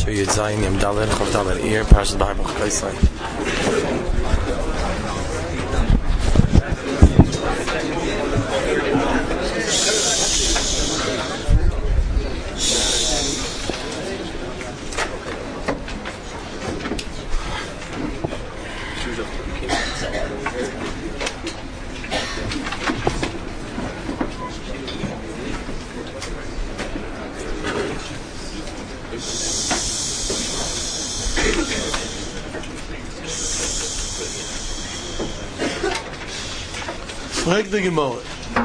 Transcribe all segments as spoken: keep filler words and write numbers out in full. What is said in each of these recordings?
So you'd sign him Dalet, Chav Dalet, ear, Parshas Bible, Chaisai. Frag the Gemara.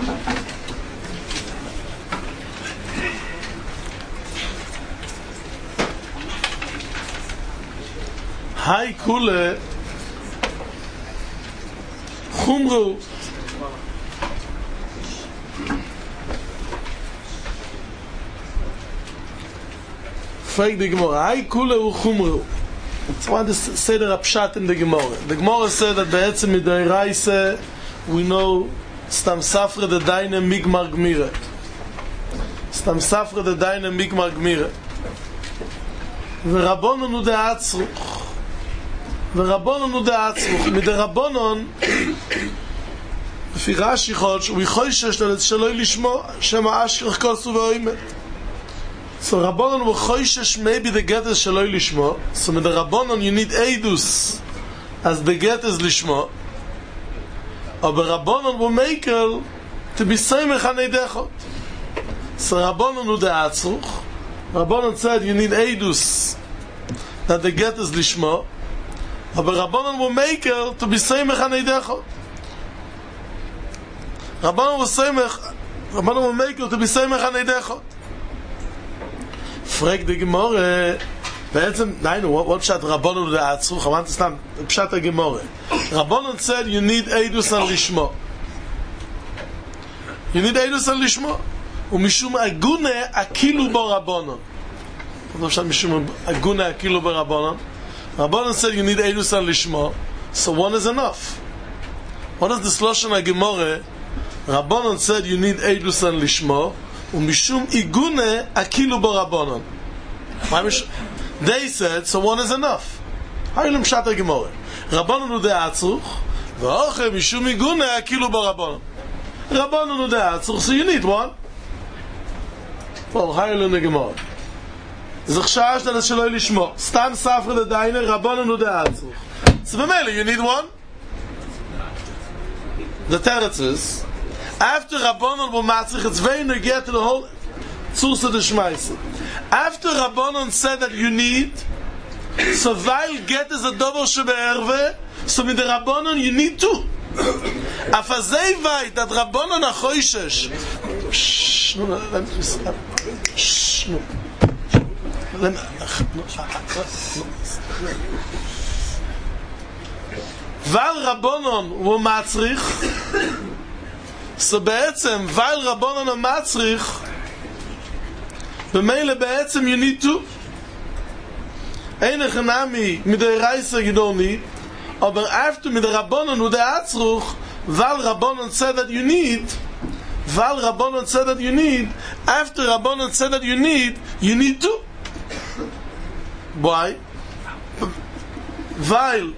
Hai kule chumru Frag the Gemara. Hai kule chumru. That's why they say the Rapshat in the Gemara. The Gemara said that be'etzem midei raise we know Stam Safra the Daine Migmar Gmire. Stam Safra the Daine Migmar Gmire. V'Rabbonon u de'atzruch. V'Rabbonon u de'atzruch. Mid Rabbonon לפי רש"י חודש ויחוישש שלא לשמו שמה אשכח כוסו ואוימת. So Rabbonon ויחוישש maybe the get is שלא לשמו. So mid Rabbonon you need eidus as the get is לשmo. Aber Rabbonon will make her to be samech on eidechot. So Rabbonon u de'atzruch. Rabbonon said you need eidus that the get is lishmo. Aber Rabbonon will make her to be samech on eidechot. Rabbonon will samech. Rabbonon will make her to be samech on eidechot. Frag the Gemara. בעצם, nein, what shot Rabbonon u de'atzruch? I want to stand. Pshat Gemara. Rabbonon said you need eidus al lishmo. You need eidus al lishmo. Umishum agune akilu bo Rabbonon. Mishum agune akilu bo Rabbonon. Rabbonon said you need eidus al lishmo. So one is enough. What is the Lashon HaGemara? Rabbonon said you need eidus al lishmo. Umishum igune akilu bo Rabbonon. They said so one is enough. How you pshat HaGemara? Rabbonon u de'atzruch, v'oche mishum igune akilu b'Rabbonon. Rabbonon u de'atzruch, so you need one. Well, how you learn the Gemara? Zechshash that shelo lishmo. Stam safra the dainer, Rabbonon u de'atzruch. So b'mele, you need one. The teretz is, after Rabbonon will matzrich, it's very negate to the whole tzursa de shmeise. After Rabbonon said that you need, so while get is a double shebe'erve, so with the Rabbonon you need two. Afazei vayt that Rabbonon achoishesh. Shh, no, let me stop. Shh, no. Let me. While Rabbonon will matzrich, so בעצם while Rabbonon will matzrich, b'meile בעצם you need two. Einige nami mit der Reise you don't need, aber after mit der Rabbonon u de'atzruch, weil Rabbonon said that you need, weil Rabbonon said that you need, after Rabbonon said that you need, you need two. Why? Weil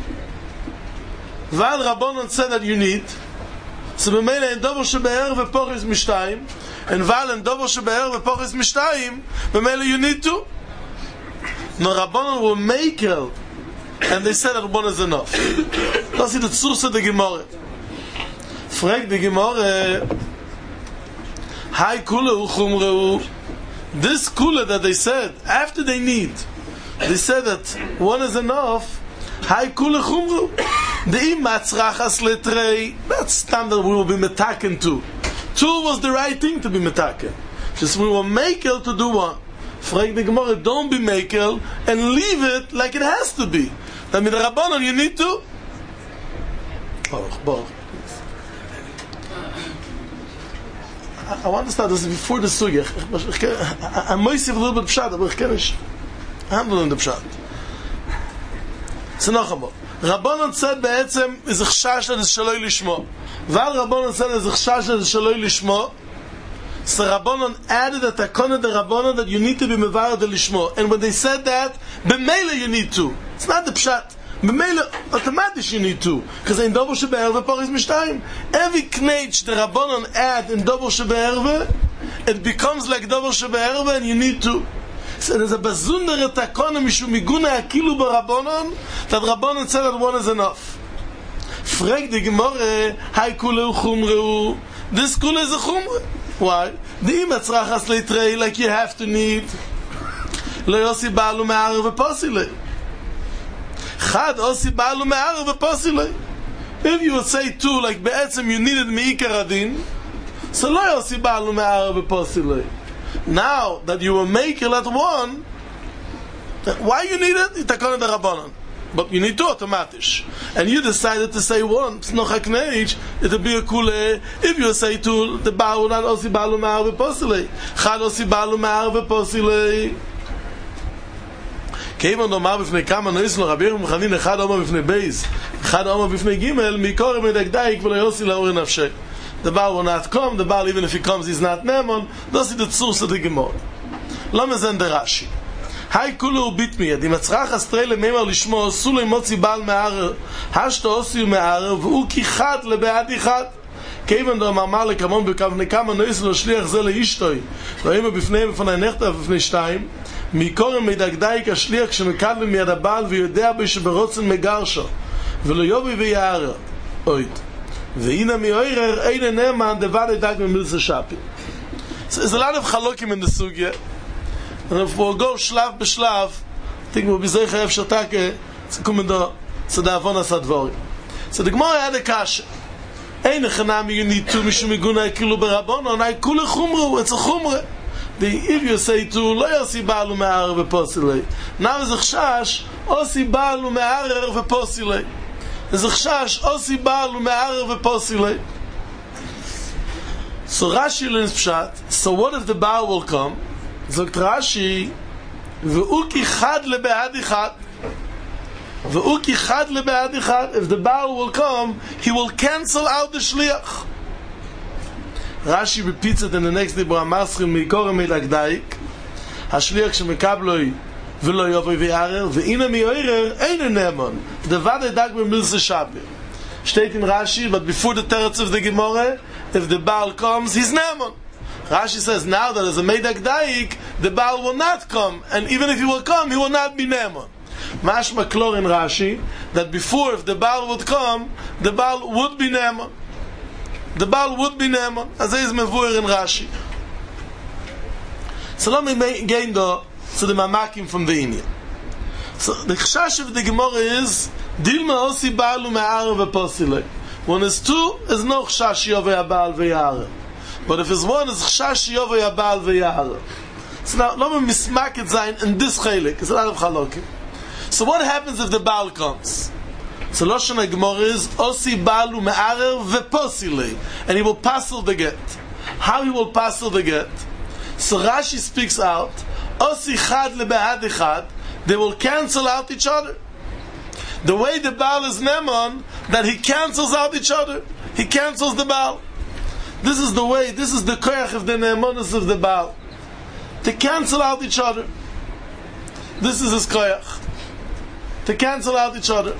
weil Rabbonon said that you need, so b'meile in dobo shebe'er v'pochis mishtayim, and weil in dobo shebe'er v'pochis mishtayim, b'meile you need two. No, Rabbanon will make her, and they said that Rabbanon is enough. That's the source of the Gemara. Frag the Gemara, Hai kule uchumreu. This kule that they said, after they need, they said that one is enough, Hai kule chumreu. The imatzrachas letrei, that's standard we will be metaken to. Two was the right thing to be metaken. Just we will make her to do one. Frag the Gemara, don't be makel and leave it like it has to be. That with the Rabbanon you need to. Baruch, Baruch. I, I want to start this before the sugya. I'm moisef a little bit pshat, but I can't handle in the pshat. So noch einmal. Rabbanon said be'etzem is a chshash that is shaloi lishmo. While Rabbanon said is a chshash that is shaloi lishmo, So Rabbanon added a takana de Rabbanon that you need to be mevar de lishmo. And when they said that, b'meila you need to. It's not the pshat. B'meila, automatisch you need to. Because in Dobo Shebe'erve, Poris Mishtayim. Every knetch the Rabbanon add in Dobo Shebe'erve, it becomes like Dobo Shebe'erve and you need to. So there's a bazundere takana mishum miguna akilu b'Rabbanon that Rabbanon said that one is enough. Frag the Gemara, hai kule uchumreu. This kule is a chumre. Why? The imatzrachas leitrei, like you have to need. Lo yosi ba'alu me'arev v'posile. Chad osi ba'alu me'arev v'posile. If you would say two, like be'etzem you needed me'ikar adin, so lo yosi ba'alu me'arev v'posile. Now that you were making at one, why you need it? Itakon de Rabbanon. But you need two automatisch. And you decided to say one. It's no hakneich. It'll be a kule. If you say two, the baal will not osi balu ma'ar v'posile. Chad osi balu ma'ar v'posile. Keivan omar b'fnei kama noislo rabir m'chanin echad omar b'fnei beis. Echad omar b'fnei gimel. Mikore medagdaik v'lo yosi la'ori nafshe. The baal will not come. The baal, even if he comes, he's not nemon. Dosi the tzurs of the gemor. Lama zen de Rashi. Hai kulu bitmi, di matzrach astrei lememar lishmo, sulu imotzi bal me'arer, hashto osi me'arer, v'u ki chad lebe'ad ichad. Keivan do amar lekamon b'kavne kama nois lo shliach ze leishtoi, lo ima b'fnei b'fonai nechta b'fnei shtayim, mikorem medagdaik ashliach shemekad b'miyad abal, v'yodea b'sheberotzen megarsho, v'lo yobi v'yarer, oit. V'ina mi'oirer, eine neman, devade dag memilse shapi. So there's a lot of chalokim in the sugya. And if we'll go shlav b'shlav, I think we'll be zeicha ev shatake, to come into the avonas advori. So the Gemara had a kasha. Ein echanami you need two, mishum iguna ekilu b'rabbonon, I kule chumru, it's a chumre. If you say two, lo yosi ba'alu me'arer v'posilei. Now there's a chshash, osi ba'alu me'arer v'posilei. There's a chshash, osi ba'alu me'arer v'posilei. So Rashi learns pshat, so what if the Baal will come? Zogt Rashi, v'u ki chad lebe'ad ichad. V'u ki chad lebe'ad ichad. If the Baal will come, he will cancel out the shliach. Rashi repeats it in the next Dibra Maschim, mi'korem medagdaik. Hashliach shemekabloi v'lo yovoi v'yarer, v'ina mi'oirer, eine nemon. Devade dag b'milse shapi. Steht in Rashi, but before the teretz of the Gemara, if the Baal comes, he's nemon. Rashi says now that as a Meidak Daik, the Baal will not come, and even if he will come, he will not be Nemon. Mashma Klor in Rashi, that before, if the Baal would come, the Baal would be Nemon. The Baal would be Nemon. As is Mevuer in Rashi. So let me gain the, to the Mamakim from the Indian. So the Chshash of the Gemara is, Dilma Osi Baalu Me'arer V'Posile. When it's two, there's no Chshash Yovei Baal V'Yarer. But if it's one, it's Chshash Yovei Abal V'Yarer. So now, let me mismak it zayin in this chaylik. It's a lot of chalokim. So what happens if the Baal comes? So Lashon HaGemara is, Osi Baalu Me'arer V'Posile. And he will passel the get. How he will passel the get? So Rashi speaks out, Osi Chad Lebe'ad Ichad, they will cancel out each other. The way the Baal is Nemon, that he cancels out each other. He cancels the Baal. This is the way, this is the koyach of the ne'emonos of the Baal. To cancel out each other. This is his koyach. To cancel out each other.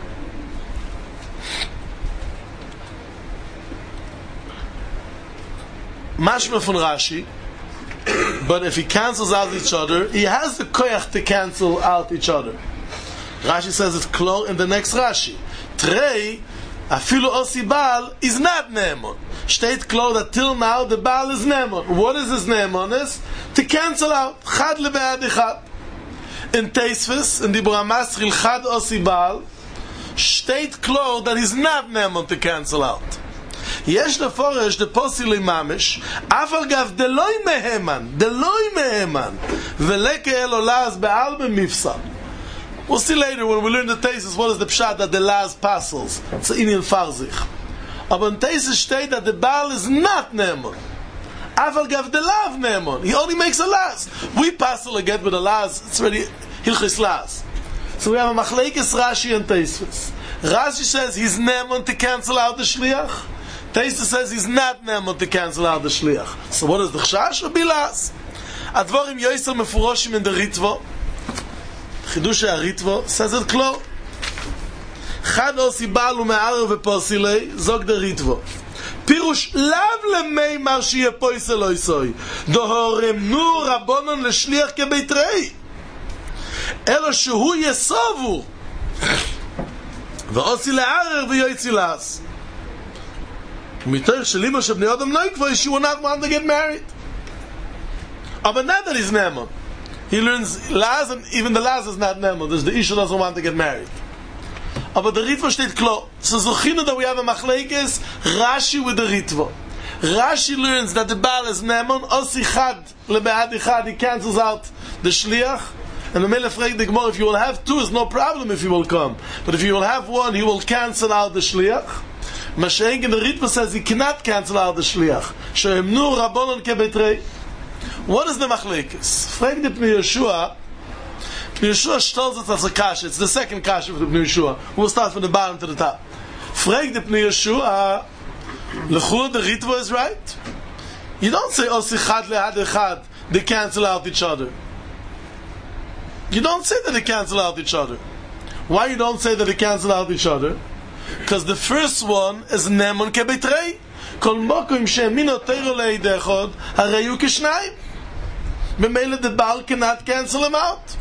Mashma from Rashi, but if he cancels out each other, he has the koyach to cancel out each other. Rashi says it's clear in the next Rashi. Trei, afilu osi Baal is not ne'emon. Steht klar that till now the Baal is Nemon. What is his Nemon? Is to cancel out. Chad lebe'ad ichad. In Teisvis, in the Dibra Maschil, Chad osi Baal, steht klar that he's not Nemon to cancel out. Yesh leforish the posili mamish, afal gav deloi meheman, deloi meheman, veleke elolaz be'al b'mifsal. We'll see later when we learn the Teisvis what is the pshat that the laz passels. It's an Indian farzich. Aber in Teisvis steht that the Baal is not Nemon. Aval gav the lav Nemon. He only makes a las. We passel a get with a las. It's already hilchis las. So we have a machlekes Rashi and Teisvis. Rashi says he's Nemon to cancel out the shliach. Taisa says he's not Neman to cancel out the Shliach. So what is the Chashash? Or Bilas? Advorim Yoisel Mefuroshim in the Ritvo. Chidush HaRitvo says it clear. Chad Osi Baalu Me'arer Ve'Posilei Zog the Ritvo. Pirush Lav Lemei Mar Shiyeh Poisel Oisoi Dohoremnu Rabbonon L'Shliach Kebeitrei Elo Shehu Yesovu Ve'Osi Le'arer Ve'Yoitzi Las Mitoich Shelibo Shebnei Odom Noikvo she will not want to get married. But not that he's Neman. He learns Laz, and even the Laz is not Neman. There's the Isha doesn't want to get married. But the Ritva steht klar. So Zochinu that we have a Machlekes, Rashi with the Ritva. Rashi learns that the Baal is Neman, Osi Chad, Lebe'ad Ichad, he cancels out the Shliach. And the Melech fragt the Gemara, if you will have two, it's no problem if he will come. But if you will have one, he will cancel out the Shliach. Mashenk in the Ritva says he cannot cancel out the Shliach. She'emnu Rabbonon Kebetrei. What is the Machlekes? Fragt the Pnei Yeshua. Pnei Yeshua tells it as a kasha. It's the second kasha of the Pnei Yeshua. We'll start from the bottom to the top. Fragt the Pnei Yeshua. L'chur the Ritva is right. You don't say Osi Chad Le'ad Echad. They cancel out each other. You don't say that they cancel out each other. Why you don't say that they cancel out each other? Because the first one is Neman Kebetrei. Kol mokum she'emino teiro le'idechod hareyu kishnayim. B'meila the Baal cannot cancel him out.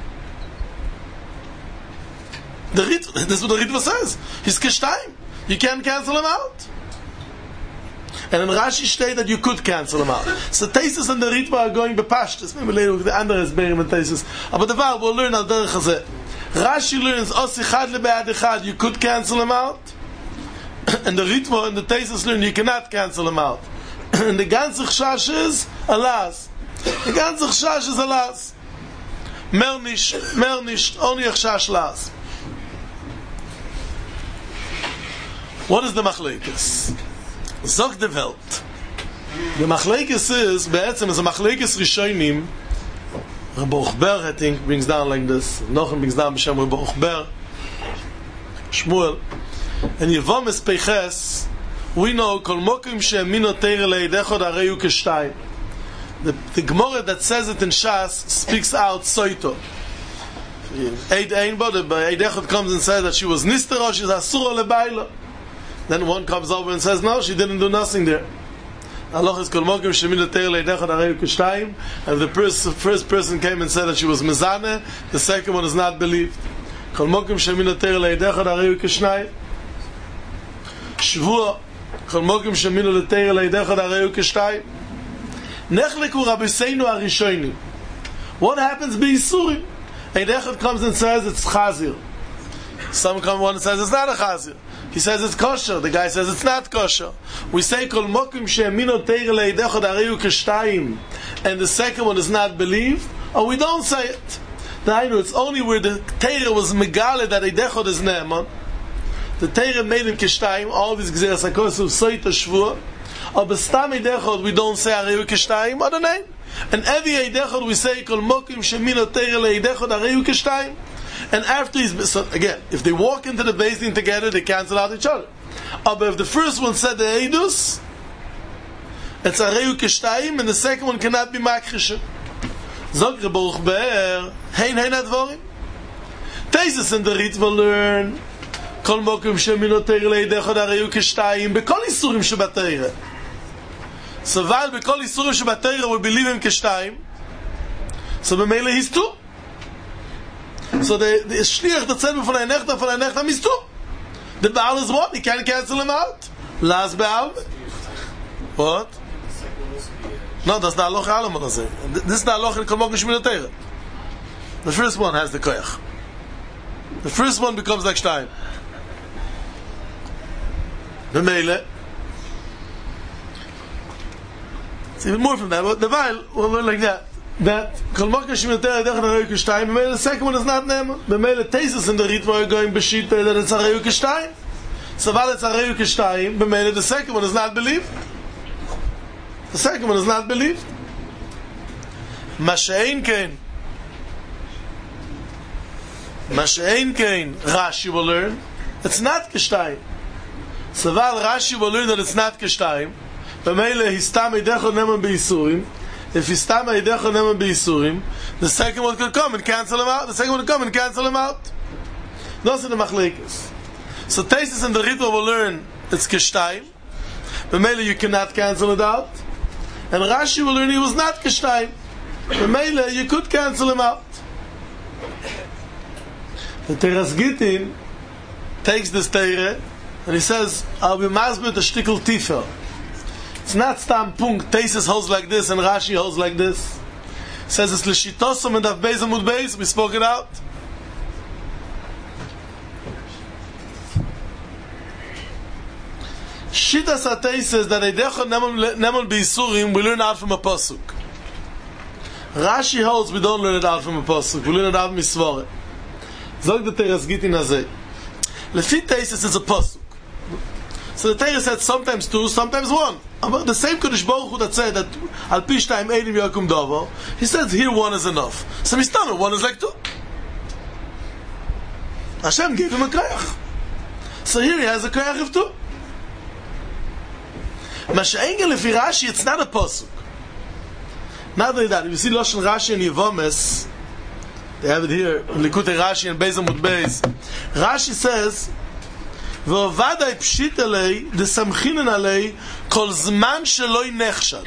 The Rit, this is what the Ritva says. He's kishnayim. You can't cancel him out. And in Rashi state that you could cancel him out. So Taisus and the Ritva are going bepashtus. Maybe later with the andere Esberim and Taisus. But the Baal will learn al derech hazeh. Rashi learns Osi Chad lebe'ad echad. You could cancel him out. And the Ritva and the Taisus learn you cannot cancel him out. And the ganze Chash is alas. The ganze Chash is alas. Mer nicht, mer nicht, only a Chash las. What is the Machlekes? Zog the Welt. The Machlekes is, be'etzem is a Machlekes Rishonim. Baruch Ber, I think, brings down like this. Nochem brings down b'shem Baruch Ber. Shmuel. And Yevom Espeches, we know Kol Mokim She'emino Teire Le'idechod Hareyu Keshtayim. The the Gemara that says it in Shas speaks out Soito. Eid Einbo, the Eidechod comes and says that she was Nistero, she's Asura Lebaila. Then one comes over and says no, she didn't do nothing there. Allah is Kol Mokim She'emino Teire Le'idechod Hareyu Keshtayim. And the first, first person came and said that she was Mezane. The second one is not believed. Kol Mokim She'emino Teire Le'idechod Hareyu Keshtayim. Shvua, Kol Mokim She'emino Teire Le'idechod Hareyu Keshtayim. Nechleku Rabbeinu Arishonim. What happens b'Yisurim? Eidechad comes and says it's Chazir. Some come one and says it's not a Chazir. He says it's kosher. The guy says it's not kosher. We say Kol Mokim She'emino Teire Le'idechad Hareyu Keshtayim, and the second one is not believed, or we don't say it. Now, it's only where the Teire was Megale that Eidechad is Ne'eman. The Teire made him Keshtayim, all these Gzeras HaKosov, Soita Shvua. Or Bestam Eidechad, we don't say Hareyu Keshtayim, or the name. And every Eidechad we say, Kol Mokim She'emino Teire Le'idechad Hareyu Keshtayim. And after he's, so again, if they walk into the Beis Din together, they cancel out each other. Or but if the first one said the Eidus, it's Hareyu Keshtayim, and the second one cannot be Makrish. Zog Baruch Ber, Hein Hein Advorim. Taisus and the Ritva learn, Kol Mokim She'emino Teire Le'idechad Hareyu Keshtayim, Bekol Isurim Shebateire. So while Bekol Isurim Shebateire we believe him Keshtayim, so b'meile he's two. So the, the Shliach that said von ein Nechter, von ein Nechter is two. The Baal is one, he can't cancel him out. Last Baal. What? No, that's the Aloch Alamon say. This is the Aloch in Kol Mokim She'emino Teire. The first one has the koyach. The first one becomes like Stein. The Meile. It's even more from that. But the Weil, we're like that. That Kol Mokim She'emino Teire Le'idechad Hareyu Keshtayim. The Meile, the second one is not Ne'eman. The Meile Taisus in the Ritva are going Beshit that it's Hareyu Keshtayim. So while it's Hareyu Keshtayim, the Meile, the second one is not believed. The second one is not believed. Mashein Kain. Mashein Kain. Rashi will learn. It's not Keshtayim. So while Rashi will learn that it's not Kishtaim, B'meile Histam Eidecho Neman B'Yisurim, if Histam Eidecho Neman B'Yisurim, the second one could come and cancel him out, the second one could come and cancel him out. Those are the Machlekes. So Taisus and the Ritva will learn it's Kishtaim, B'meile you cannot cancel it out, and Rashi will learn he was not Kishtaim, B'meile you could cancel him out. The Teras Gittin takes this Teire and he says, I'll be masbet a shtickle tifer. It's not stam punkt. Taisus holds like this and Rashi holds like this. He says it's l'shitosom and daf beis amud beis. We spoke it out. Shitas HaTei says that Eidecho Nemon B'Yisurim we learn out from a pasuk. Rashi holds we don't learn it out from a pasuk. We learn it out from Misvore. Zog the Teras Gittin Hazeh. Lefi Taisus is a pasuk. So the Torah said sometimes two, sometimes one. But the same Kodesh Baruch Hu that said that Al Pi Shtayim Eidim Yakum Dovo, he says here one is enough. So Mistana, one is like two. Hashem gave him a koyach. So here he has a koyach of two. Masha'engel Lefi Rashi, it's not a pasuk. Not only that, if you see Loshen Rashi and Yevomes, they have it here, Likutei Rashi and Beis Amud Beis. Rashi says, "V'ovadai pshit alei desamchinen alei kol zman sheloi nechshad."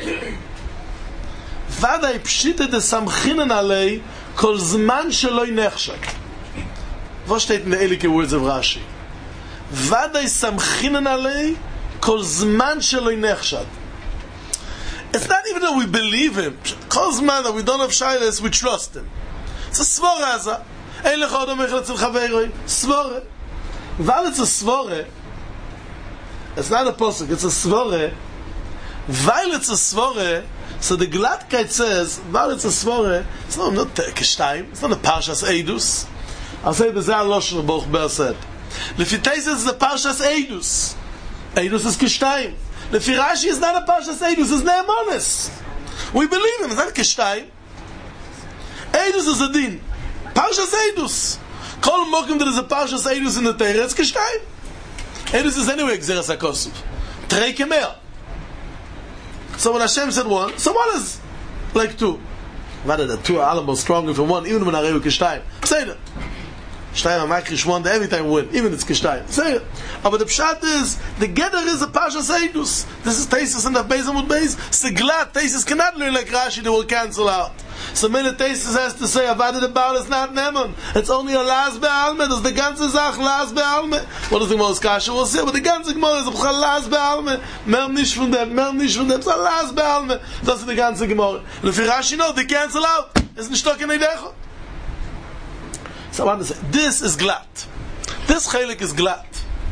Vadai pshit desamchinen alei kol zman sheloi nechshad. What steht in the Elike words of Rashi? Vadai samchinen alei kol zman sheloi nechshad. It's not even that we believe him. Kol zman that we don't have shayles, we trust him. It's a svora aza. Ein lecha odom echel etzil chaveroi. Svora. While it's a svore, it's not a posuk, it's a svore. While it's a svore, so the Gladkeit says, while it's a svore, it's not, not Kishtaim, it's not a Parshas Eidus. I'll say the Zah Loshen Baruch Ber said. Lefi Taisus is the Parshas Eidus. Eidus is Kishtaim. Lefi Rashi is not a Parshas Eidus, it's Ne'emonis. We believe him, it's not Kishtaim. Eidus is a din. Parshas Eidus. Kol mokim there is a Parshas Eidus in the Torah, it's Kishtaim. Eidus is anyway Gzeras HaKosuf. Trei Kemer. So when Hashem said one, so one is like two. Rather the two are almost stronger for one, even when Areu Kishtaim. Say that. Kishtaim HaMakrish one, they every time win, even it's Kishtaim. Say it. But the Pshat is, the Geder is a Parshas Eidus. This is Taisus and the Beis Amud Beis. Seglat, Taisus cannot learn like Rashi, they will cancel out. So many Taisus has to say, Avada the Baal is not Neman. It's only a Las Be'alme. That's the ganze Zach, Las Be'alme. What does the Mos Kasha will say? But the ganze Gemara is a Las Be'alme. Mer nish von dem, mer nish von dem. It's a Las Be'alme. That's the ganze Gemara. And if Rashi know, they cancel out. It's nicht stock in Eidecho. So I want to say, this is Glat. This Chelik is Glat.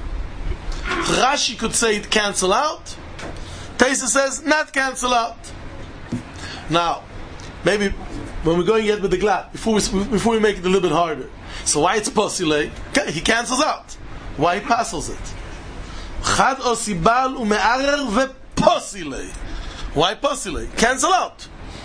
Rashi could say it cancel out. Taisus says, not cancel out. Now, maybe when we're going yet with the Glat, before we, before we make it a little bit harder. So why it's posile? He cancels out. Why he passes it? Chad osibal ume'arer ve'posile. Why posile? Cancel out.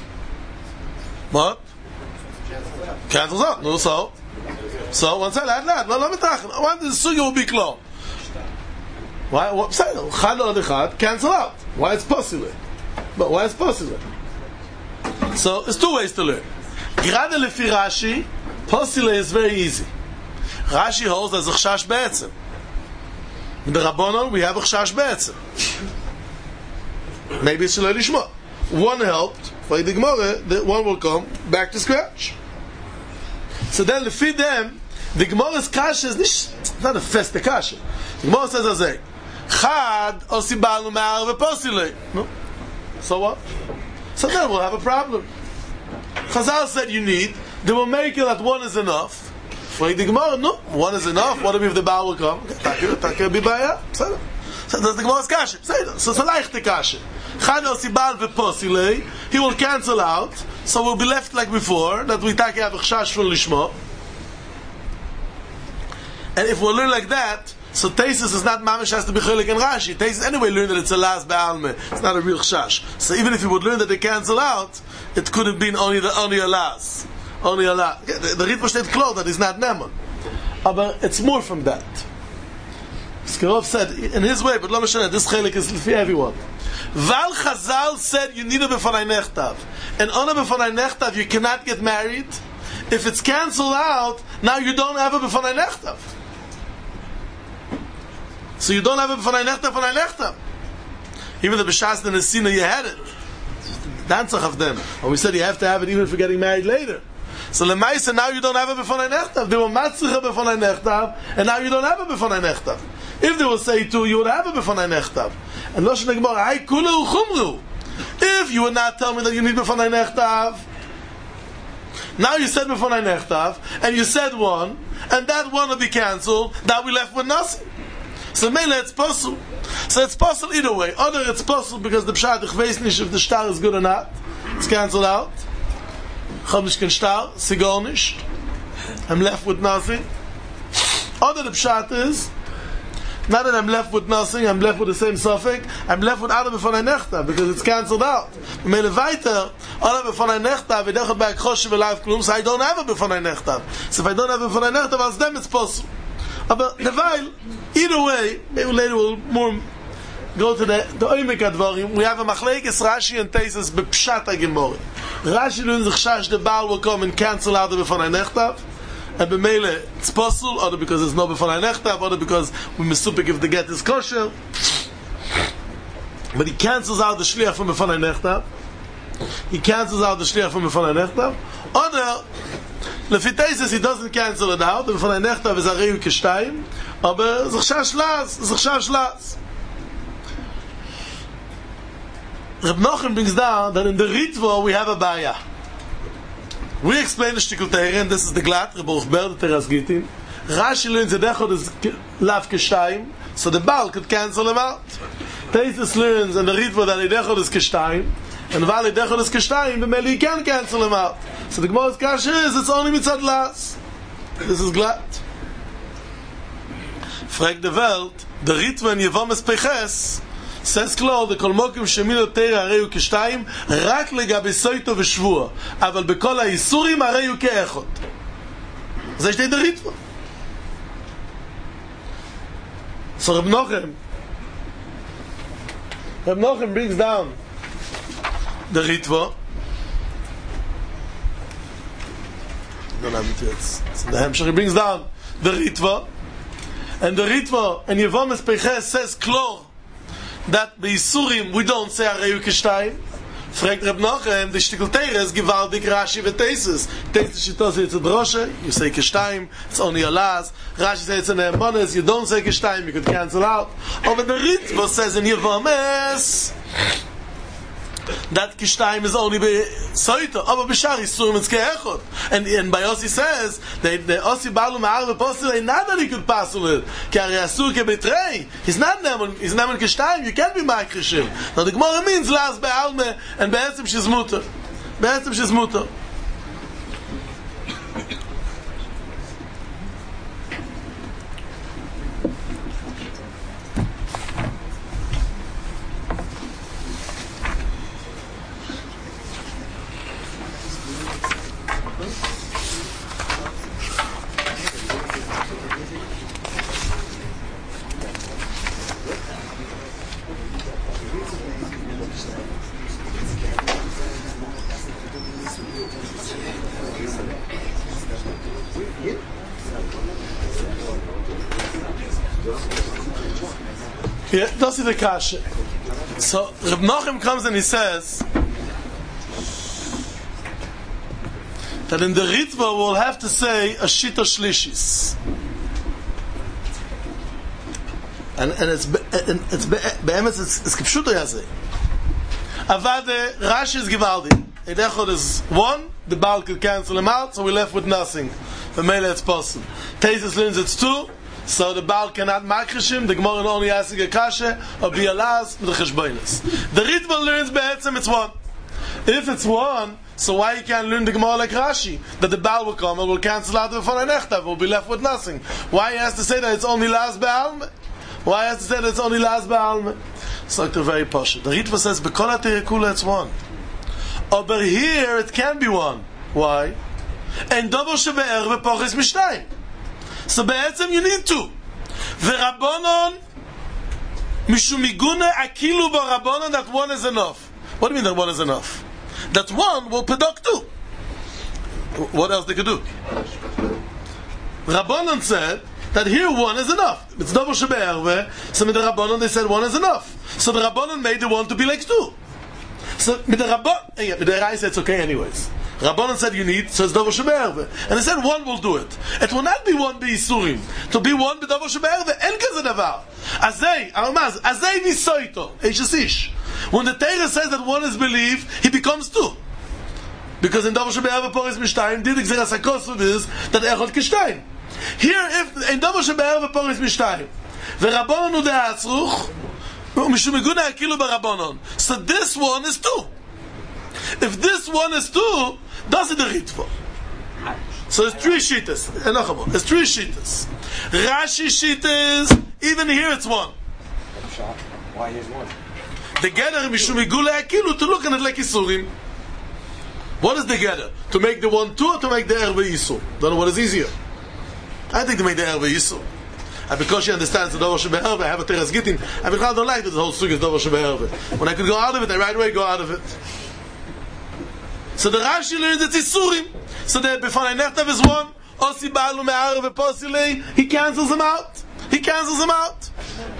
What? Cancels out. No, so. So, one side, lad, lad, let me talk. I want the sugi will be clear. Why? What? Say, chad or the chad, cancel out. Why it's posile? But why it's posile? So, there's two ways to learn. Grade lefi Rashi, posile is very easy. Rashi holds as a chshash be'etzem. In the Rabbanon, we have a chshash be'etzem. Maybe it's shalei lishma. One helped, by the Gemara, the one will come back to scratch. So then, lefi them, the Gemara's kasha is nicht, not a feste kasha. The Gemara says as a chad osibal u'ma'ar ve'posile. No? So what? So then we'll have a problem. Chazal said you need, they will make it that one is enough. For the Gemara, no, one is enough. What if the Baal will come? Taka be baya. So that's the Gemara's kasha. So it's a leichte kasha. Chad osibal ve'posile. He will cancel out. So we'll be left like before, that we take have a chshash from lishma. And if we'll learn like that, so Taisus is not mamish has to be chelik and Rashi. Taisus anyway learned that it's a las be'alme. It's not a real chshash. So even if you would learn that they cancel out, it could have been only the only a las, only a las. The Ritva steht klar that is not neman, but it's more from that. It's Skarov said, in his way, but lo meshana, this chelik is for everyone. Val Chazal said you need a b'fanai nechtav. And on a b'fanai nechtav, you cannot get married. If it's cancelled out, now you don't have a b'fanai nechtav. So you don't have a b'fanai nechtav, b'fanai nechtav. Even the b'shas the nesina, you had it. Danzach of them. And we said you have to have it even if you're getting married later. So lemaisa, now you don't have a b'fanai nechtav. They were matzich a b'fanai nechtav, and now you don't have a b'fanai nechtav. If they will say to you, would have a b'fanai nechtav. And Loshen Gemara, hay kulu chumru. If you would not tell me that you need b'fanai nechtav, now you said b'fanai nechtav, and you said one, and that one will be cancelled, now we left with nothing. So mele it's possible. So it's possible either way. Either it's possible because the pshat, ich weiß nicht if the star is good or not. It's cancelled out. Ich hab nicht kein star, sie gar nicht. I'm left with nothing. Other the pshat is, not that I'm left with nothing, I'm left with the same suffix, I'm left with Adam b'fanai nechtav, because it's cancelled out. Mele weiter, Adam b'fanai nechtav, I don't back choshev alive klum, so I don't have a b'fanai nechtav. So if I don't have a b'fanai nechtav, as them it's possible. But the while, either way, maybe later we'll more go to the the oimek advarim. We have a machlekes Rashi and Teisus b'pshat ha-gemori. Rashi learns the chash the Baal will come and cancel out the b'fanai nechtav. And b'meile it's possible, either because there's no b'fanai nechtav, either because we misupik if the get is kosher. But he cancels out the shliach from b'fanai nechtav. He cancels out the shliach from b'fanai nechtav. Other, lefiteises he doesn't cancel it out. The b'fanai nechtav is areu kishtayim, aber zechshav shlas, zechshav shlas. Reb Nochem brings down that in the Ritva we have a baya. We explain the shtikul teira, and this is the glat, Reb Baruch Ber, the Teras Gitin. Rashi learns the dechod is lav kishtayim, so the Baal could cancel him out. Teisus learns in the Ritva that the dechod is kishtayim, and while the dechod is kishtayim, the Meli can cancel him out. So the Gemara's kasha is, it's only mitzad las. This is glat. Frag the Welt, the Ritva in Yevames Peches, says klar, the kol mokim shemilo teira areu kishtayim, rak legabe soito v'shvua, aval bekol ha'isurim areu ke'echot. זה steht der Ritva. So Reb Nochem, Reb Nochem brings down the Ritva. I don't have it yet. So the Hemshech brings down the Ritva, and the Ritva in Yevames Peches says klar that by Yisurim we don't say Areu Kishtayim. Fragt Reb Nochem, the Shtikul Teira is gewaldig Rashi v'Teisus. Teisus she tells you it's a droshe, you say Kishtayim, it's only a las. Rashi says it's an Emonis, you don't say Kishtayim, you could cancel out. Over the Ritva says in Yevames that Kishtayim is only by Soita, aber b'shar Yisurim it's ke'echot. And, and by Yossi says, that the Ossi Balu Ma'ar v'Postil ain't not that he could pass on it. Ki ari asur ke'betrei. He's not neman, he's neman Kishtayim, you can't be makrishim. Now the Gemara means las be'alme, and be'etzim she's mutter. Be'etzim she's mutter. Yeah, that's the kasha. So Reb Nochem comes and he says that in the Ritva we'll have to say a shita shlishis, and and it's and it's be'emes it's it's kipshuto yazeh. Avade Rashi is givaldi. Edechod is one. The Baal could cancel him out, so we're left with nothing. The Mele it's possible. Teisus learns it's two. So the Baal cannot makrishim, the Gemara only asking a kasha, or be alas, the cheshboinus. The Ritva learns be'etzem it's one. If it's one, so why you can't learn the Gemara like Rashi? That the Baal will come and will cancel out the B'fanai nechtav, we'll be left with nothing. Why he has to say that it's only las be'alme? Why he has to say that it's only las be'alme? It's like the very posh. The Ritva says, B'kol ha'terikula it's one. Over here it can be one. Why? And double shebe'er v'pochis mishtayim. So be'etzem you need two. V'rabbonon Mishumiguna akilu barabbanon, that one is enough. What do you mean that one is enough? That one will produce two. What else they could do? Rabbanon said that here one is enough. It's double shebe'erve. So with the Rabbanon they said one is enough. So the Rabbanon made the one to be like two. So with the Rabbanon, yeah, with the Rai said it's okay anyways. Rabbanon said you need, so it's double shebe'erve. And they said one will do it. It will not be one be'isurim. To be one be double shebe'erve. En kaze davar. Azay, Almaz, Azay visoito. Eish. When the Torah says that one is believed, he becomes two. Because in double shebe'erve poris mishtayim, did exeras hakosud is that echot kishtayim. Here, if in double shebe'erve poris mishtayim, ve'rabbanon hu de'atzruch, mishumiguna akilu b'rabbanon. So this one is two. If this one is two, does it the ritva? So it's three shittas. It's three shittas. Rashi shittas, even here it's one. Why is one? The gather mishumigula akilu to look at it like isurim. What is the gather? To make the one two or to make the erve yisur? Don't know what is easier. I think to make the erve yisur. And because she understands the Dover Shebe'erve, I have a Teres Gittin. I mean, I don't like that the whole sugi is Dover Shebe'erve. When I could go out of it, I right away go out of it. So the Rashi learns that it's Isurim. So the Befanei Nechtav is one. Osi Ba'alu Me'arev Eposilei. He cancels them out. He cancels them out.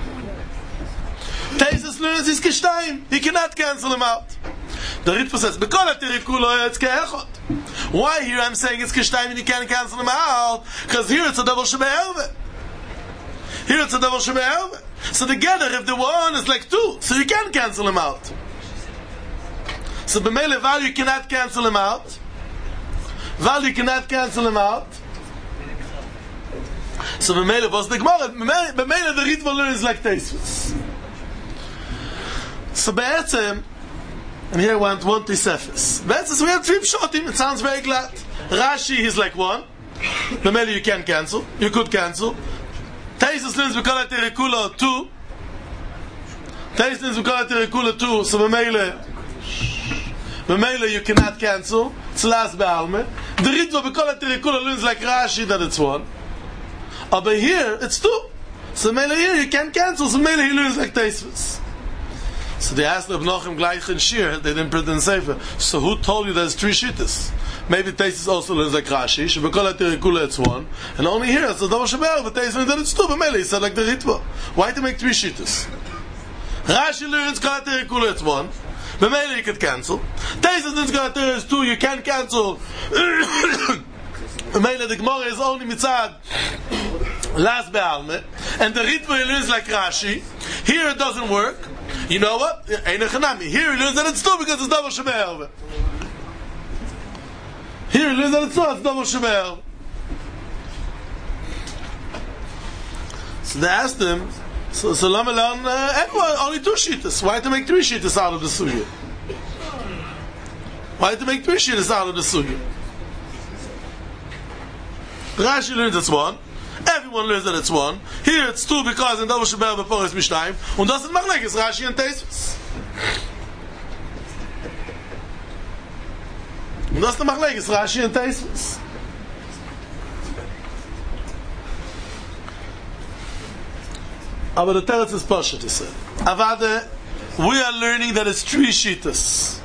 Teisus learns he's Kishtayim. He cannot cancel them out. The Ritva says, B'kol HaTirikulo it's Ke'echot. Why here I'm saying it's Kishtayim and you can't cancel them out? Because here it's a Dover Shebe'erve. Here it's a double shebe'erve. So together, if the one is like two, so you can cancel them out. So b'meile val you cannot cancel them out. Val you cannot cancel them out. So b'meile was the Gemara. B'meile the Ritva learns like Teisvus. So be'etzem, and here I want one Tisefes. Be'etzem, we have three pshotim. It sounds very glad. Rashi is like one. B'meile you can cancel. You could cancel. Teisus learns b'kol HaTirikulo two. Teisus learns b'kol HaTirikulo two. So b'meile, b'meile you cannot cancel. It's last be'alme. The Ritva b'kol HaTirikulo learns like Rashi that it's one. But here it's two. So b'meile here you can't cancel. So b'meile he learns like Teisus. So they asked Reb Nochem gleich in Shir. They didn't print in Sefer. So who told you there's three shittas? Maybe Teisus also learns like Rashi. Shebekol HaTirikulo it's one, and only here it's the double shebe'erve. But Teisus learns that it's two. But Mele he said like the Ritva. Why to make three shittas? Rashi learns Kol HaTirikulo it's one. But Mele you could cancel. Teisus learns Kol HaTirikulo it's two. You can't cancel. Mele the Gemara is only mitzad last be'alme, and the Ritva he learns like Rashi. Here it doesn't work. You know what? Here he learns that it's two because it's double shebe'erve. Here, learn that it's not, it's double shebe'erve. So they asked him, so, so let me learn, uh, everyone, only two shittas. Why to make three shittas out of the sugya? Why to make three shittas out of the sugya? Rashi learns it's one. Everyone learns that it's one. Here it's two because in double shebe'erve poris mishtayim. Und das ist machlekes Rashi and Teisus. Und das ist der Machlekes Rashi and Teisus. Aber the teretz is Pashat, he said. Avade, we are learning that it's three shittas.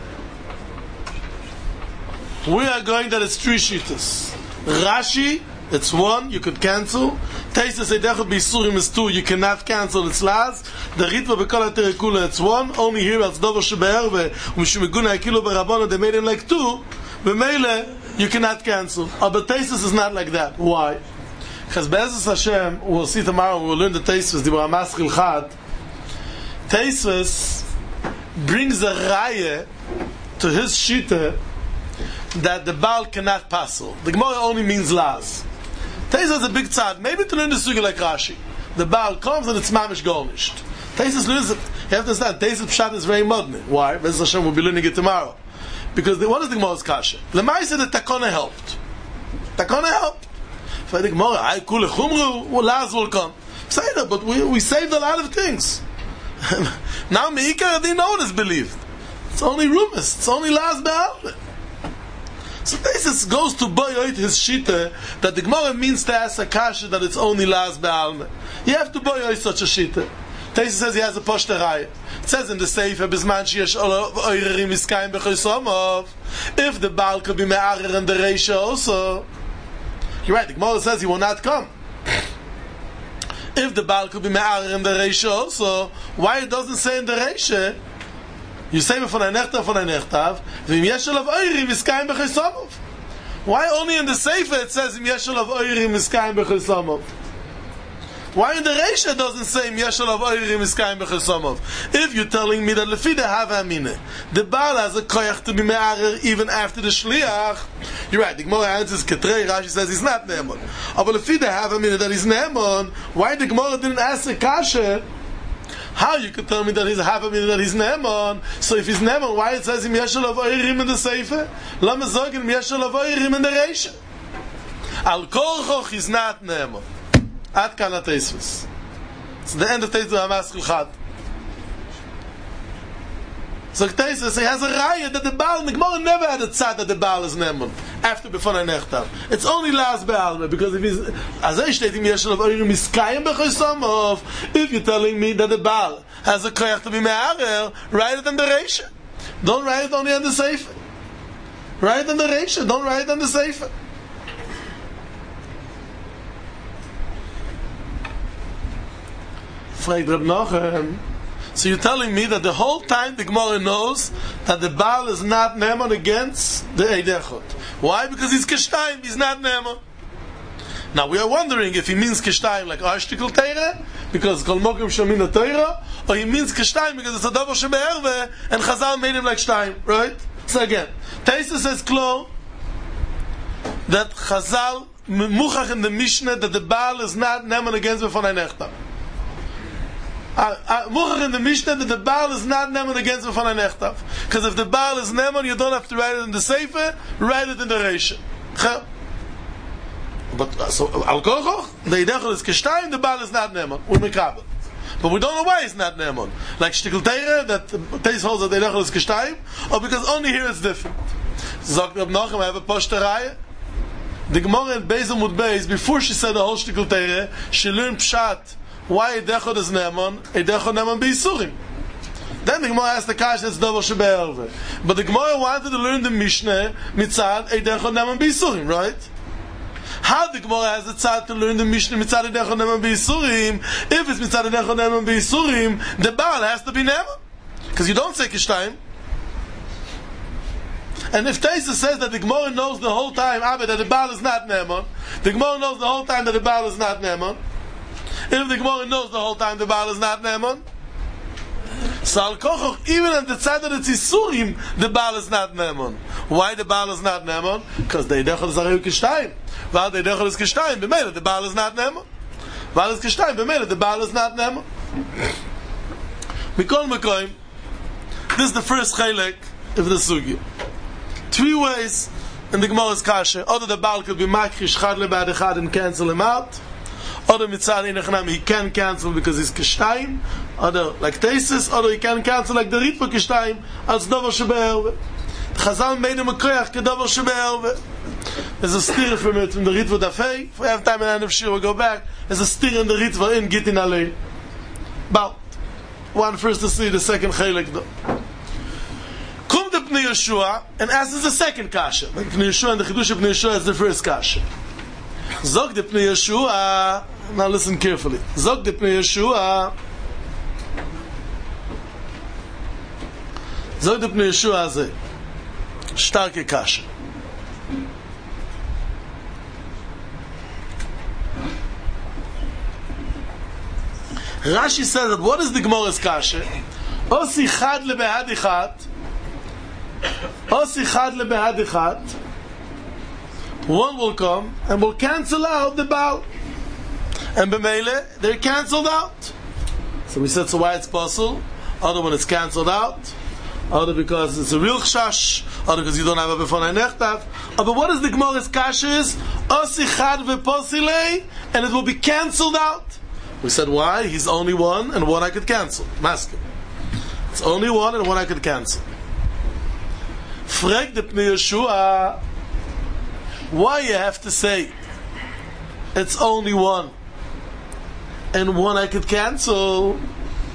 We are going that it's three shittas. Rashi, it's one, you could cancel. Teisus Eidechot B'Yisurim is two, you cannot cancel, it's last. The Ritva B'kol HaTirikulo, it's one. Only here, it's Dover Shebe'erve, Mishumiguna Akilu B'Rabbanon, they made him like two. B'meile, you cannot cancel. Uh, but Teisus is not like that. Why? Because Be'ezus Hashem, we'll see tomorrow, we'll learn the Teisus, the Maskil Chad. Teisus brings a raya to his shita that the Baal cannot passel. The Gemara only means las. Teisus is a big tzad. Maybe to learn the sugi like Rashi. The Baal comes and it's mamish golnished. Teisus learns it. You have to understand, Teisus Pshat is very modern. Why? Be'ezus Hashem will be learning it tomorrow. Because the, what is the Gemara's kasha? Lemai said that Takona helped. Takona helped. For the Gemara, I kule chumru, well, Laz will come. Say that, but we, we saved a lot of things. Now Meikar didn't know it is believed. It's only rumors. It's only Laz Be'al. So this goes to boyoit his shita that the Gemara means to ask a kasha that it's only Laz Be'al. You have to boyoit such a shita. Taisa says he has a poshteraya. It says in the Sefer, Bisman sheyesh oirerim iskayim b'chosomov. If the Baal could be me'arer in the Reisha also. You're right, the Gemara says he will not come. If the Baal could be me'arer in the Reisha also, why it doesn't say in the Reisha? You say von ein Nechtav von ein Nechtav, v'im yesh olav oirerim iskayim b'chosomov. Why only in the Sefer it says im yesh olav oirerim iskayim b'chosomov? Why in the Reisha it doesn't say Yeshal of Oirim Iskayim B'Chesomov? If you're telling me that Lefida have Amine, the Baal has a koyach to be me'arer even after the Shliach, you're right, the Gemara answers Ketrei, Rashi says he's not Ne'emon. But Lefida have Amine that he's Ne'emon, why the Gemara didn't ask the Kasha, how you could tell me that he's have Amine that he's Ne'emon? So if he's Ne'emon, why it says him Yeshal of Oirim in the Sefer? Lama Zogin Yeshal of Oirim in the Reisha? Al Korchoch is not Ne'emon. At Kana Teisvus. It's the end of Teisvus HaMaskul Chad. So Teisvus, he has a raya that the Baal, the Gemara never had a tzad that the Baal is Ne'emon after Befon HaNechtav. It's only last Be'alme, because if he's, as I stated, Yeshel of Oirim Iskayim B'Chosomov, if you're telling me that the Baal has a koyach to be me'arer, write it in the Reisha. Don't write it only on the Sefer. Write it in the Reisha, don't write it on the Sefer. So you're telling me that the whole time the Gemara knows that the Baal is not Ne'emon against the Eidechot. Why? Because he's Kishtayim, he's not Ne'emon. Now we are wondering if he means Kishtayim like Arshtikul Teire, because Kol Mokim Shomina Teire, or he means Kishtayim because it's a Dover Shebe'erve, and Chazal made him like Shtayim, right? So again, Taisa says Klo, that Chazal, Muchach in the Mishnah, that the Baal is not Ne'emon against Befon HaNechtav. Uh, uh, Muchach in the Mishnah that the Baal is not Ne'emon against Befon HaNechtav. Because if the Baal is Ne'emon, you don't have to write it in the Sefer, write it in the Reisha. But uh, so Al Korchoch, the Eidechot is Kishtayim, the Baal is not Ne'emon. We're Mekabel. But we don't know why it's not Ne'emon. Like Shtikl Teire, that Teis holds that the Eidechot is Kishtayim, or because only here it's different. Zogt Reb Nachum, I have a poshteraya. The Gemara in Beis Amud Beis, before she said the whole Shtikl Teire, she learned Pshat. Why Eidechot is Ne'emon? Eidechot Ne'emon B'Yisurim. Then the Gemara asked the Kash, that's Dover Shebe'erve. But the Gemara wanted to learn the Mishnah mitzad Eidechot Ne'emon B'Yisurim, right? How the Gemara has the tzad to learn the Mishnah mitzad Eidechot Ne'emon B'Yisurim? If it's mitzad Eidechot Ne'emon B'Yisurim, the Baal has to be Ne'emon. Because you don't say Kishtayim. And if Taisa says that the Gemara knows the whole time, Abed, that the Baal is not Ne'emon, the Gemara knows the whole time that the Baal is not Ne'emon, if the Gemara knows the whole time the Baal is not Ne'emon, so Al Korchoch, even at the side of the Tzisurim, the Baal is not Ne'emon. Why the Baal is not Ne'emon? Because the Eidechot is Areu Kishtayim. While the Eidechot is Kishtayim, b'meila the Baal is not Ne'emon. While it's Kishtayim, b'meila the Baal is not Ne'emon. Mikol Mekoim, this is the first Chelek of the Sugya. Three ways in the Gemara's Kasha. Either the Baal could be Makrish Chad Lebad Echad and cancel him out. Other mitzad inachnam he can cancel because he's kishtayim. Other like Teisus. Other he can cancel like the Ritva kishtayim as Dover Shebe'erve. Chazal made him a koyach ke Dover Shebe'erve. There's a stir from it from the Ritva Dafei. If we have time in the end of Shir, we'll go back. There's a stir in the Ritva in Gittin Alei. But one first to see the second chelik though. Come to Pnei Yeshua and asks the second kasha. Like Pnei Yeshua and the Chidush of Pnei Yeshua is the first kasha. Zog de Pnei Yeshua. Now listen carefully. Zog de Pnei Yeshua. Zog de Pnei Yeshua ze starke kasha. Rashi says that what is the Gemara's kasha? Osi chad lebehad ichat. Osi chad lebehad ichat. One will come and will cancel out the Baal. And b'meile, they're cancelled out. So we said, so why it's possible? Other when it's cancelled out. Other because it's a real chash. Other because you don't have a befon ha'nechtav. But what is the Gemara's kasha is? Osi chad ve'posilei, and it will be cancelled out. We said, why? He's only one, and one I could cancel. Masking. It's only one, and one I could cancel. Frag de Pnei Yeshua. Why you have to say it's only one and one I could cancel?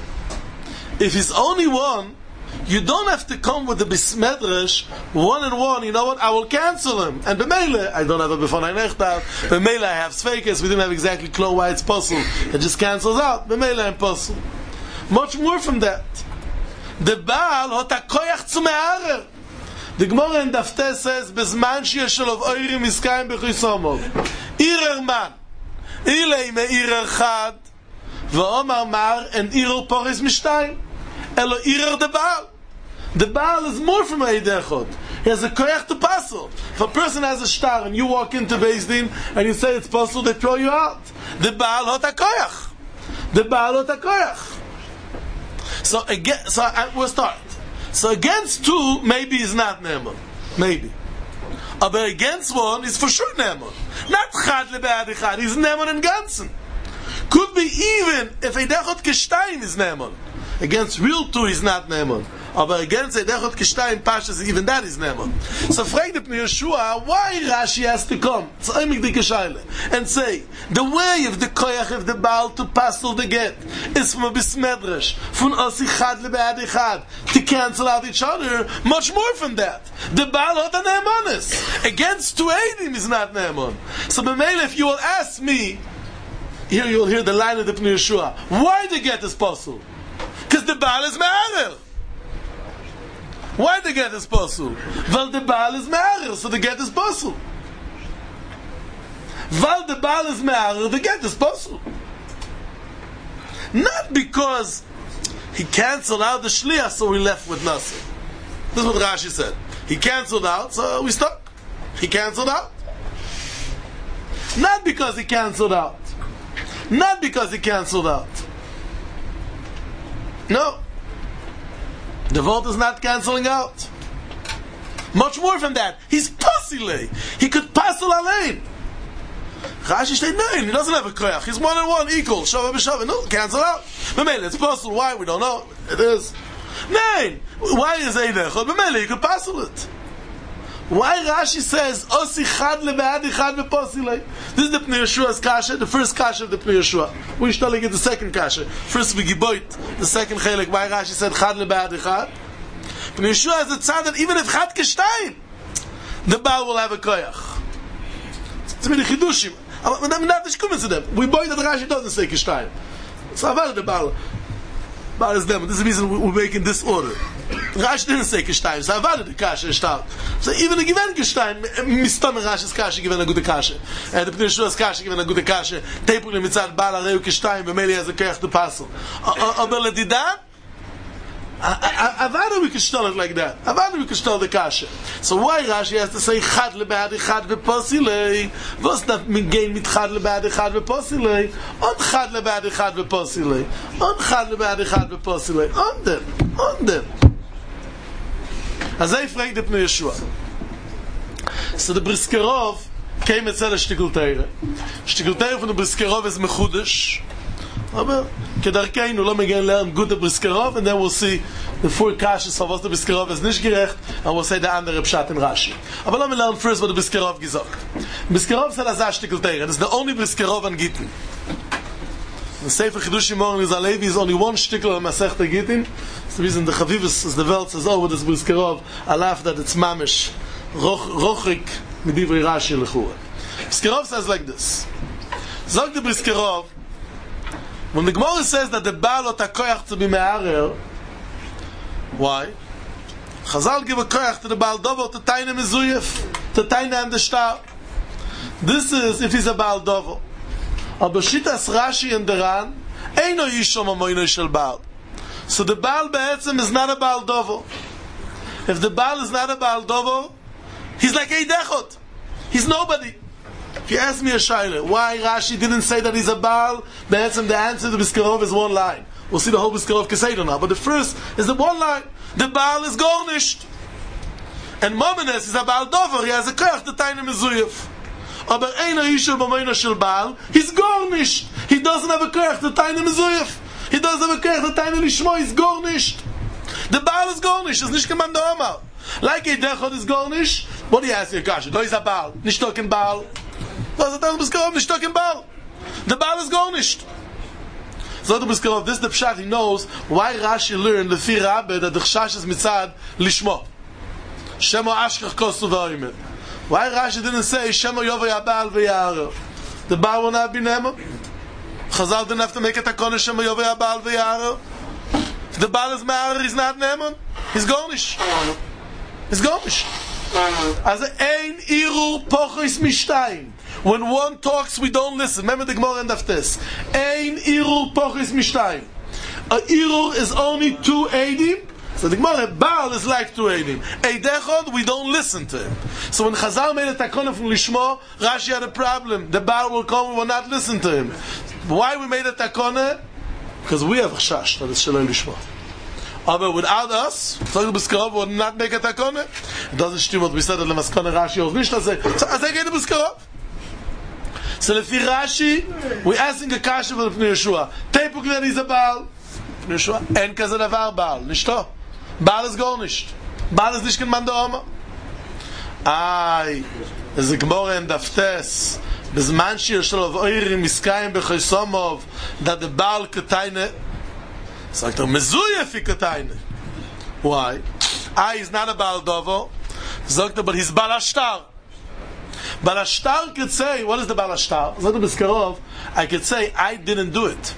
if he's only one, you don't have to come with the bismedresh, one and one, you know what, I will cancel him. And b'meile, I don't have a b'fonai nechtav, b'meile I have sveikas, we didn't have exactly clear why it's possible. It just cancels out, b'meile I'm possible. Much more from that. The Baal hot a koyach zu me'arer. The Gemara in Dafte says, Bezman sheyeshelov oirim iskayim b'chisomov. Irer man, ilei me'irer chad, v'omar mar, and irer poris mishtayim. Elo irer the Baal. The Baal is more from a Eidechot. He has a koyach to passel. If a person has a star and you walk into Beis Din and you say it's possible, they throw you out. The Baal hot a koyach. The Baal hot a koyach. So again, so I, we'll start. So against two, maybe he's not Ne'eman. Maybe. But against one, he's for sure Ne'eman. Not Chad lebe'ad echad. He's Ne'eman in Ganzen. Could be even if Eidechot Kishtayim is Ne'eman. Against real two, he's not Ne'eman. But against Eidechot Kishtayim Pashas, even that is Ne'eman. So frag the Pnei Yeshua, why Rashi has to come? So I make the Keshayle and say, the way of the Koyach of the Baal to passel the get is from a Bismedresh, from Osi Chad lebe'ad echad, to cancel out each other, much more from that. The Baal hot a Ne'emanis. Against two Eidim is not Ne'eman. So b'meile, if you will ask me, here you will hear the line of the Pnei Yeshua, why the get is possible? Because the Baal is Me'arer. Why the get is possible? Well, the Baal is Me'arer, so the get is possible. Well, the Baal is Me'arer, the get is possible. Not because he cancelled out the Shliach, so we left with nothing. This is what Rashi said. He cancelled out, so we stuck. He cancelled out. Not because he cancelled out. Not because he cancelled out. No. The vote is not cancelling out. Much more from that. He's pussy. He could passel alain. Rashi said, no, he doesn't have a koyach. He's one and one equal. Shava b'shava. No, cancel out. B'meile, it's possible. Why? We don't know. It is. No. Why is Eidechot? B'meile, you could passel it. Why Rashi says, Osi chad lebe'ad echad v'posilei? This is the Pnei Yeshua's kasha, the first kasha of the Pnei Yeshua. We're studying the second kasha. First we giboit, the second chelik. Why Rashi said chad lebe'ad echad? Pnei Yeshua has a tzad that even if chad kishtayim, the Baal will have a koyach. It's many chidushim. I'm not to them. We boy that Rashi doesn't say kishtayim. So I've the Baal. Baal is them. This is the reason we're making this order. Rashi didn't say Kishtayim, so I the Kasha is stark. So even a given Kishtayim, Mistam Rashi's Kasha given a good Kasha. And the Pnei Yeshua's Kasha given a good Kasha. Tepul mitzad Baal Areu Kishtayim, B'meili has a koyach to passel. Aber l'didan, Avada we can stall it like that. Avada we can stall the Kasha. So why Rashi has to say Chad lebe'ad echad v'posilei? What's that gain mit Chad lebe'ad echad v'posilei? On Chad lebe'ad echad v'posilei. On Chad lebe'ad echad v'posilei. On them. On them. As I frag the Pnei Yeshua. So the Briskerov came at the Shtikul Teire. Shtikul Teire from the Briskerov is Mechudesh. Aber kedarkeinu lo megan learn good the Briskerov, and then we'll see the four kashas of what the Briskerov is nicht gerecht, and we'll say the andere Pshat in Rashi. Aber let me learn first what the Briskerov gesagt. Briskerov said as a Shtikul Teire. It's the only Briskerov on Gittin. The Sefer Chidushim Moran is Alevi is only one shtickle on Masechta Gittin. It's the reason the Chavivus is the Welt says, oh, with this Briskerov, I laugh that it's mamish, rochik, midivri Rashi lechura. Briskerov says like this. Zog the Briskerov, when the Gemara says that the Baal ot hakoyach to be me'arer, why? Chazal give a koyach to the Baal Dover to taina mezuyef, to taina and the star. This is if he's a Baal Dover. Aber Shitas Rashi and Deran, Eino Yishom Amoino Shel Baal. So the Baal Be'etzem is not a Baal Dovo. If the Baal is not a Baal Dovo, he's like Eidechot. He's nobody. If you ask me a shaila, why Rashi didn't say that he's a Baal Be'etzem, the answer to Briskerov is one line. We'll see the whole Briskerov Keseder now. But the first is the one line. The Baal is garnished. And Momenes is a Baal Dovo. He has a koyach to taina mezuyef. Aber einer Yishel b'moina shel Baal, he's garnished. He doesn't have a koyach to taina mezuyef. He doesn't have a koyach to taina lishmo. He's garnished. The Baal is garnished. It's nicht gemeint der Omar. Like Eidechot is garnished. What do you ask your kasha? No, he's a Baal. Nicht talking Baal. Was it? Nicht talking Baal. The Baal is garnished. So the Biskarov, this is the Pshat, he knows why Rashi learned Lefi Rabbe that the Chash is mitzad lishmo. Shemo Ashkach Kosu V'Oimer. Why Rashi didn't say Shemo Yovay Abal V'Yaro? The Baal will not be Nemo. Chazal didn't have to make it a Kodesh Shemo Yovay Abal V'Yaro. If the Baal is Ma'ar, he's not Nemo. He's Gornish. He's Gornish. As ein Irur Pochis Mishtayim. When one talks, we don't listen. Remember the Gemara end of this. Ein Irur Pochis Mishtayim. A Irur is only two eidim. So the Gemara, Baal is like two eidim. Eidechod, we don't listen to him. So when Chazal made a takona from Lishmo, Rashi had a problem. The Baal will come, we will not listen to him. Why we made a takona? Because we have Chash that it's Shalei Lishmo. But without us, Tzaddik Biskarov would not make a takona. It doesn't stim what we said that the Maskana Rashi of Mishnah say. So I say, get the Biskarov. So Lefi Rashi, we asking a kasha for the Pnei Yeshua. Teipuk that he's a Baal. Pnei Yeshua, en kaze davar Baal. Nishto. Baal is gar nicht. Baal is nicht kein Mann der Oma. Ay, es ist Gemorre in Daftes. Bezman shir shel of Oirim Miskayim Bechosomov, that the Baal Ketayne, sagt er, Mezuye fi Ketayne. Why? Ay, he's not a Baal Dovo. Sagt er, but he's Baal Ashtar. Baal Ashtar could say, what is the Baal Ashtar? Sagt er, Biskarov, I could say, I didn't do it.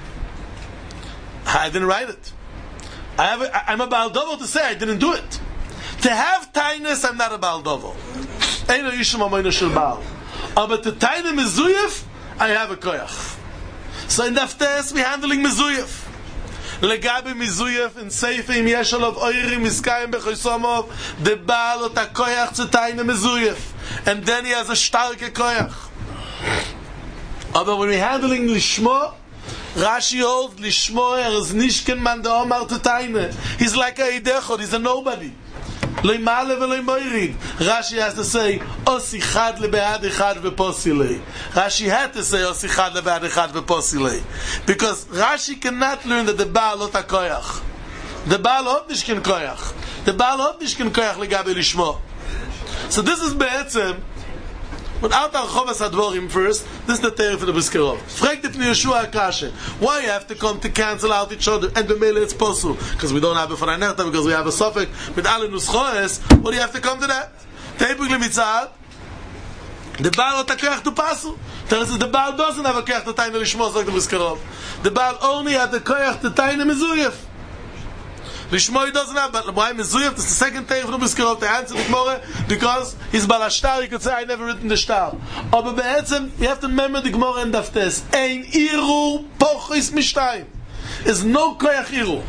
I didn't write it. I have a, I'm a Baal Dovo to say I didn't do it. To have tainus, I'm not a Baal Dovo. Eino Yisham Amoyno Shel Baal. But to taine Mezuyef, I have a koyach. So in Daftes, we're handling Mezuyef. Legabe Mezuyef in Seifim Yeshal of Oirim Miskayim Bechosomov, the Baal ot koyach to taine Mezuyef. And then he has a starke koyach. But when we're handling Lishmo, Rashi holds Lishmo er is nishken man da Omar to taine. He's like a idechod, he's a nobody. Lo male ve lo moirid. Rashi has to say osi chad lebead echad veposilei. Rashi had to say osi chad lebead echad veposilei because Rashi cannot learn that the Baal lot hakoyach. The Baal hot nishken koyach. The Baal hot nishken koyach legabe Lishmo. So this is be'etzem. Without our Chovas Advorim first, this is the Torah for the Biskarov. Frag the Pnei Yeshua Akashe. Why you have to come to cancel out each other? And the Mele it's possible. Because we don't have a B'fanai Nechta, because we have a Sofek with Ale Nuschoes. What do you have to come to that? Teipuk Lemitzad. The Baal HaTakoyach to Pasu. Tell us the Baal doesn't have a Koyach to Taina Lishmos like the Biskarov. The Baal only had the Koyach to Taina Mezuyef. Lishmoi doesn't have, but why Mezuyef? This is the second time from the Biskarov to answer the Gemara, because he's Baal HaShtar, he could say, I never written the Shtar. Aber be'etzem, you have to remember the Gemara in Daftes. Ein Iru Pochis Mishtayim. There's no Koyach Iru.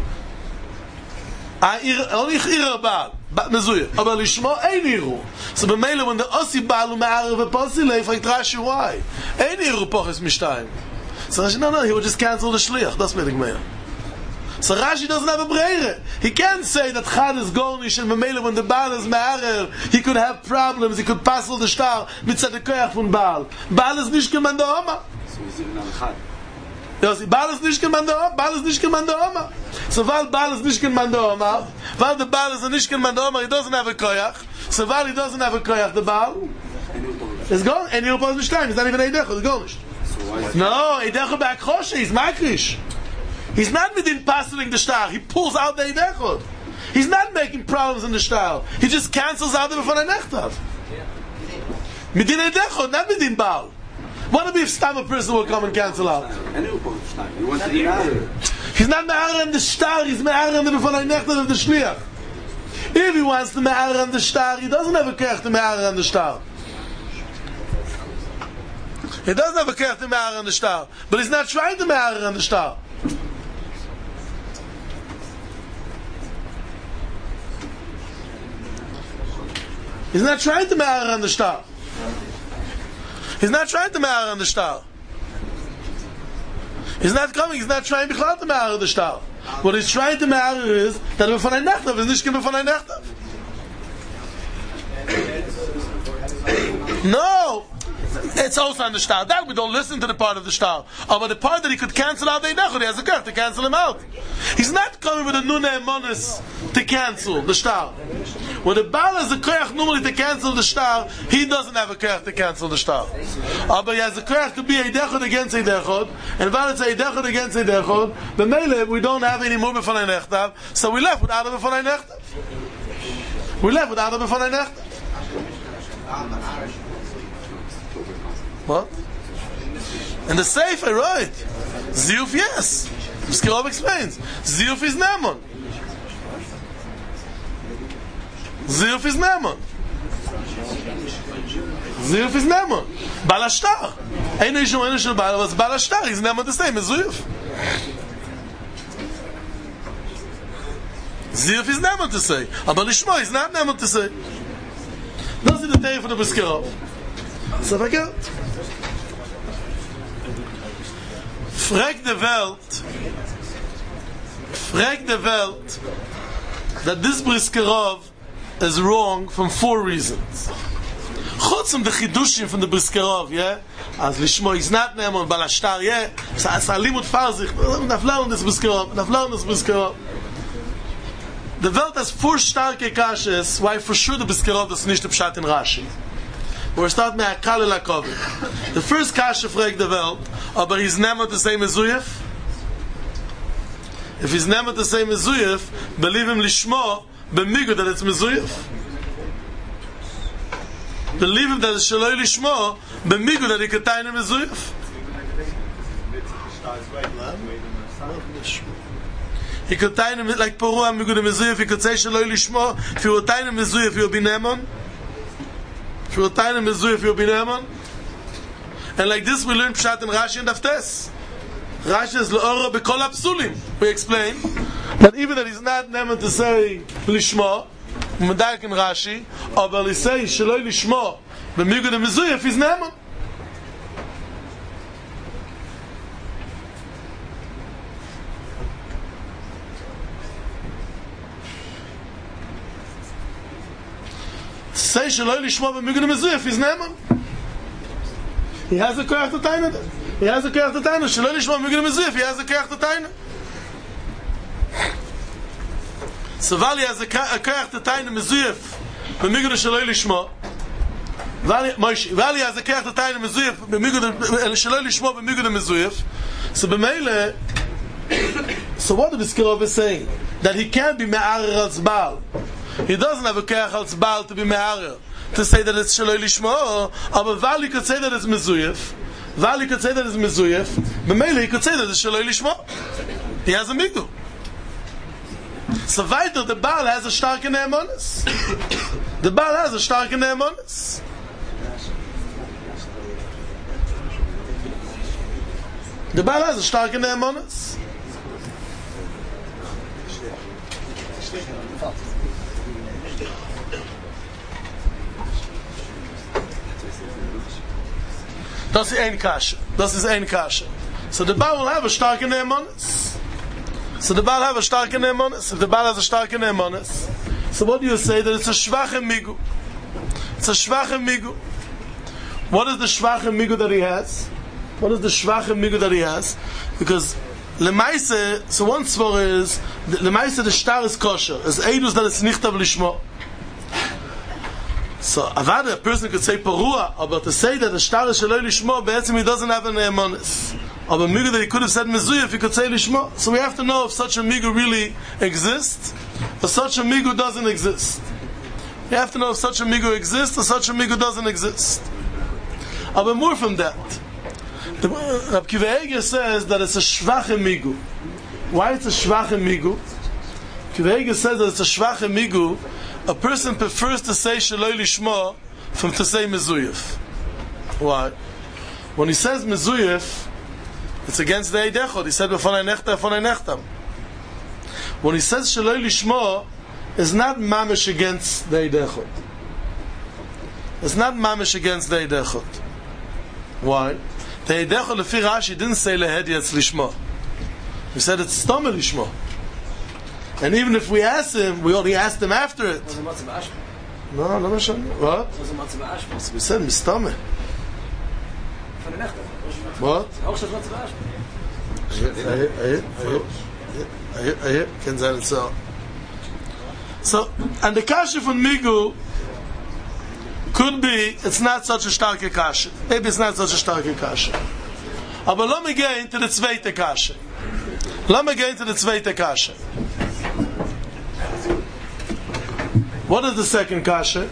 Only Iru Baal, Mezuyef. Aber Lishmo, Ein Iru. So b'meile, when the Osi Baal u'me'arav v'posilei, fragt Rashi, why? Ein Iru Pochis Mishtayim. So Rashi, no, no, he would just cancel the Shliach. That's what the Gemara. So Rashi doesn't have a breire. He can't say that Chad is Gornish and Mamela when the Baal is Me'arer, he could have problems, he could pass all the star mitzad koyach von Baal. Baal is nicht kein da Oma. So is it not Chad? Yes, Baal is nicht kein da Oma. Baal is nicht kein da Oma. So while Baal is nicht kein da Oma, while the Baal is nicht kein da Oma, he doesn't have a koyach. So while he doesn't have a koyach, the Baal is gone. And he'll pose time. He's not even Eidecho, he's Gornish. No, Eidecho back Choshe, he's Makrish. He's not within passing the star. He pulls out the Eidechod. He's not making problems in the star. He just cancels out the B'fanai Nechtav. Midin Eidechod, not Midin Baal. What if Stam a person will come and cancel out? He's not Me'ara in the star. He's Me'ara in the B'fanai Nechtav of the Shliach. If he wants to Me'ara in the star, he doesn't have a Kech to Me'ara in the star. He doesn't have a Kech to Me'ara in the star. But he's not trying to Me'ara in the star. He's not trying to marry on the star. He's not trying to marry on the star. He's not coming, he's not trying to marry on the star. What he's trying to marry is that the B'fanai Nechtav is nicht kein B'fanai Nechtav. No! It's also on the star. That we don't listen to the part of the star. Oh, but the part that he could cancel out the Eidechod, he has a curse to cancel him out. He's not coming with a Nune Emonis to cancel the star. When the Baal has a koyach normally to cancel the star, he doesn't have a koyach to cancel the star. Uh, but he has a koyach to be a dechod against a dechod, and while it's a dechod against a dechod, the mele, we don't have any more b'fanei nechtav, so we left without a b'fanei nechtav. We left without a b'fanei nechtav. What? And the Sefer, right? Ziyuf, yes. Skirov explains. Ziyuf is Nemon. Ziyuf is Nemon. Ziyuf is Nemon. Balashtar. Ein Eishim, ein Eishim, but Balashtar is Nemon the same as Ziyuf. Ziyuf is Nemon to say. But Lishmo is not Nemon to say. Das ist der Teil von der Skirov. So verkehrt. Frag the Welt, frag the Welt that this Briskerov is wrong from four reasons. Chutz from the Chidushim from the Briskerov, yeah? As Lishmo is not Nemon, Balashtar, yeah? So as Alimut Farzich, Naflar on this Briskerov, Naflar on this Briskerov. The Welt has four starke kashes, why for sure the Briskerov does nicht Pshat in Rashi. We're starting with Akal el HaKovim. The first kasha fragt the Welt, aber he's never the same as Zuyef. If he's never the same as Zuyef, believe him lishmo, b'migu that it's Mezuyef. Believe him that it's Shaloi lishmo, b'migu that he could tie him Mezuyef. He could tie him like Poru amigu the Mezuyef, he could say Shaloi lishmo, if he would tie him Mezuyef, he would be Nemon. If you will tie him Mezuyef, he will be Nemon. And like this we learn Pshat in Rashi and Daftes. Rashi is L'ora B'kol HaPsulim. We explain that even that he's not Nemon to say Lishmo, Medaik in Rashi, but he says Shaloi Lishmo, B'migu de Mezuyef, he's Nemon. Say Shaloi Lishmo b'migu de Mezuyef, he's Nemon. He has a koyach to taina. He has a koyach to taina. Shaloi Lishmo b'migu de Mezuyef, he has a koyach to taina. So Vali has a koyach to taina Mezuyef b'migu de Shaloi Lishmo. Vali has a koyach to taina Mezuyef b'migu de Shaloi Lishmo b'migu de Mezuyef. So b'meile, so what the Briskerov is saying? That he can't be me'arer als Baal. He doesn't have a koyach als Baal to be me'arer, to say that it's Shaloi Lishmo, but Vali could say that it's Mezuyef. Vali could say that it's Mezuyef. But Mele, he could say that it's Shaloi Lishmo. He has a migu. So weiter, the Baal has a starke ne'emonis. The Baal has a starke ne'emonis. The Baal has a starke ne'emonis. Das ist ein Kasche. Das ist ein Kasche. So the Baal will have a starke ne'emonis. So the Baal have a starke ne'emonis. If the Baal has a starke ne'emonis, so what do you say? That it's a schwache migu. It's a schwache migu. What is the schwache migu that he has? What is the schwache migu that he has? Because lemaise, so one svor is lemaise the star is kosher. As eidus that it's nichtav lishmo. So, avada, a person could say parua, but to say that the star is Shaloi Lishmo, be'etzim he doesn't have an e'emonis. Or a migu that he could have said Mezuyef, he could say Lishmo. So we have to know if such a migu really exists, or such a migu doesn't exist. We have to know if such a migu exists, or such a migu doesn't exist. But more from that, the Rab Kiva Eger says that it's a shvache migu. Why it's a shvache migu? Kiva Eger says that it's a shvache migu. A person prefers to say Shaloi Lishmo from to say Mezuyef. Why? When he says Mezuyef, it's against the Eidechot. He said B'fonai Nechta, B'fonai Nechtam. When he says Shaloi Lishmo, it's not mamish against the Eidechot. It's not mamish against the Eidechot. Why? The Eidechot Lefi Rashi didn't say Lehed Yetz Lishmo. He said it's Stomah Lishmo. And even if we asked him, we only asked him after it. No, no, no. What? We said Mistame. What? Can say it so. So, and the kasha from Migu could be, it's not such a starke kasha. Maybe it's not such a starke kasha. Aber lass mich gehen to the zweite kasha. Lass mich gehen to the zweite kasha. What is the second kasha?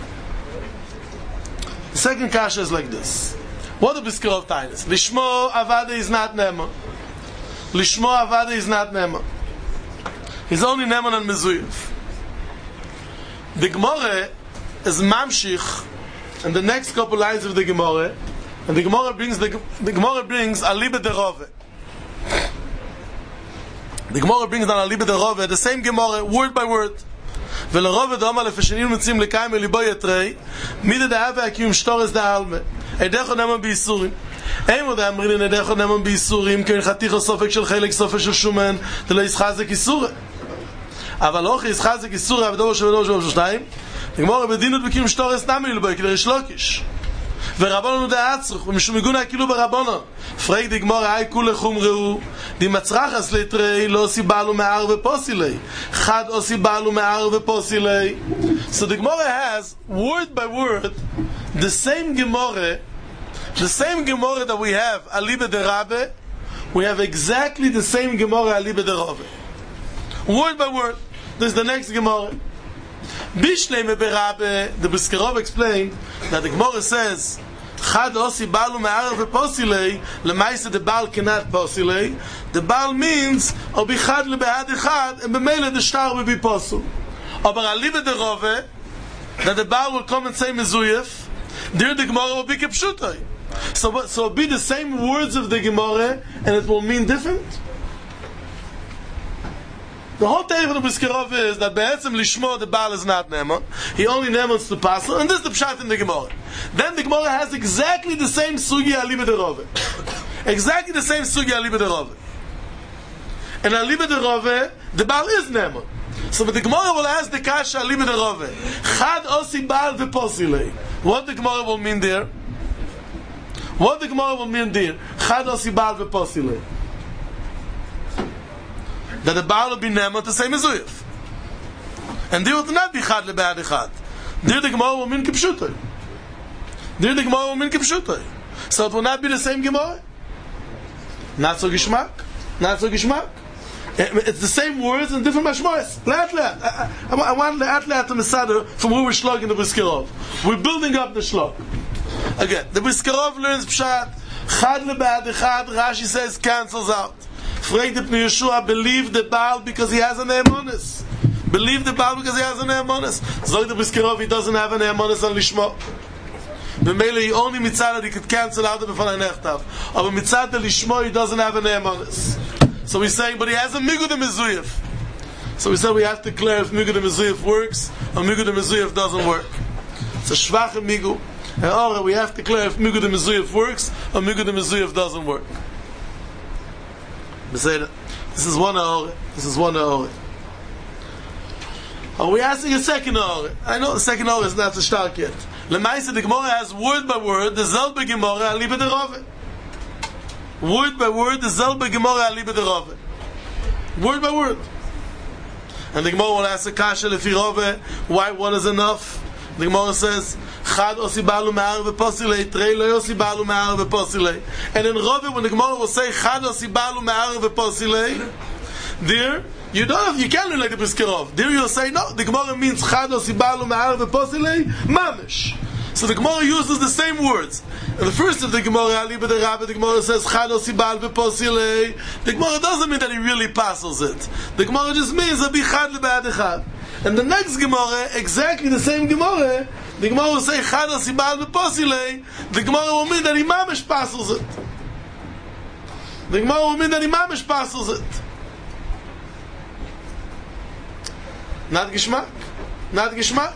The second kasha is like this. What the Brisker Rov Tainis? Lishmo avada is not nema. Lishmo avada is not nema. He's only neman and mezuyev. The Gemara is mamshich, and the next couple lines of the Gemara, and the Gemara brings the, the Gemara brings alibe de rove. The Gemara brings down alibe de rove, the same Gemara, word by word. ולרוב דומה לפשנים מצים לקיים וליבו יתרי מידה דאבה הקיום שטורס דאלמה עדך נאמן באיסורים אין מודה אמרין עדך נאמן באיסורים כי חתיך סופק של חלק סופק של שומן דלא ישחזק איסורה אבל לא ישחזק איסורה ודובר שבדובר שבדובר שתיים נגמור בדינות בקיום שטורס נאמן ללבו כדי רשלוקיש ורבונו דעצרוך ומשום מגונה כאילו ברבונו פרייק דגמור היי כולה חומראו די מצרחס ליטרי לא עושי בעלו מער ופוסילי חד עושי בעלו מער ופוסילי. So the Gemara has word by word the same Gemara the same Gemara that we have alibe de Rabbe, we have exactly the same Gemara alibe de Rabbe, word by word. This is the next Gemara. Bishleme berabe, the Brisker Rov explained that the Gemara says Chad osi balu me'arav ve'posilei, lemaisa the baal cannot posilei. The baal means obi chad lebe'ad echad, and b'meile the shtar will be posul. Aber alive de rove, that the baal will come and say mezuyef, there the Gemara will be kepshutai. So, so it'll be the same words of the Gemara, and it will mean different. The whole thing of the Brisker Rov is that be'etzem lishmo the Baal is not Neman. He only Nemans to Pasel, and this is the Pshat in the Gemara. Then the Gemara has exactly the same Sugi alibe de Rove. Exactly the same Sugi alibe de Rove. And alibe de Rove, the Baal is Neman. So but the Gemara will ask the Kasha alibe de Rove. Chad osi Baal ve'posilei. What the Gemara will mean there? What the Gemara will mean there? Chad osi Baal ve'posilei. That the Baal will be Neman to say Mezuyef. And there will not be Chad lebe'ad echad. There the Gemara will mean Kipshutai. There the Gemara will mean Kipshutai. So it will not be the same Gemara. Not so Gishmak. Not so Gishmak. It's the same words and different mashmois. Le'at le'at. I, I, I want le'at le'at to Masada from where we're slugging the Brisker Rov. We're building up the slug. Again, the Brisker Rov learns Pshat. Chad lebe'ad echad. Rashi says cancels out. Frag the Pnei Yeshua, believe the Baal because he has an Eamonis. Believe the Baal because he has an Eamonis. Zog the Brisker Rov, he doesn't have an Eamonis on Lishmo. B'meile, he only mitzad that he could cancel out of b'fan ha'nechtav. But mitzad the Lishmo, he doesn't have an Eamonis. So we're saying, but he has a Migud Mezuyef. So we said we have to declare if Migud Mezuyef works or Migud Mezuyef doesn't work. It's a Shvach Migud. And or we have to declare if Migud Mezuyef works or Migud Mezuyef doesn't work. This is one hour. This is one hour. Are we asking a second hour? I know the second hour is not so stark yet. Lemaisa, the Gemara has word by word the Zelbe Gemara alibe de Rove. Word by word the Zelbe Gemara alibe de Rove. Word by word. And the Gemara will ask a kasha lefi Rove, why one is enough? The Gemara says Chad osi balu me'ar ve'posilei, trei lo yosi balu me'ar ve'posilei. And in Rove, when the Gemara will say Chad osi balu me'ar ve'posilei, there you don't have, you can't learn like the Brisker Rov. There you'll say no. The Gemara means Chad osi balu me'ar ve'posilei mamish. So the Gemara uses the same words. And the first of the Gemara alibe de Rabbe, the Gemara says Chad osi balu ve'posilei. The Gemara doesn't mean that he really passes it. The Gemara just means that be Chad lebe'ad echad. And the next Gemara, exactly the same Gemara, the Gemara will say Chad osi balu ve'posilei. The Gemara will mean that he mamish passes it. The Gemara will mean that he mamish passes it. Not Gishmak. Not Gishmak.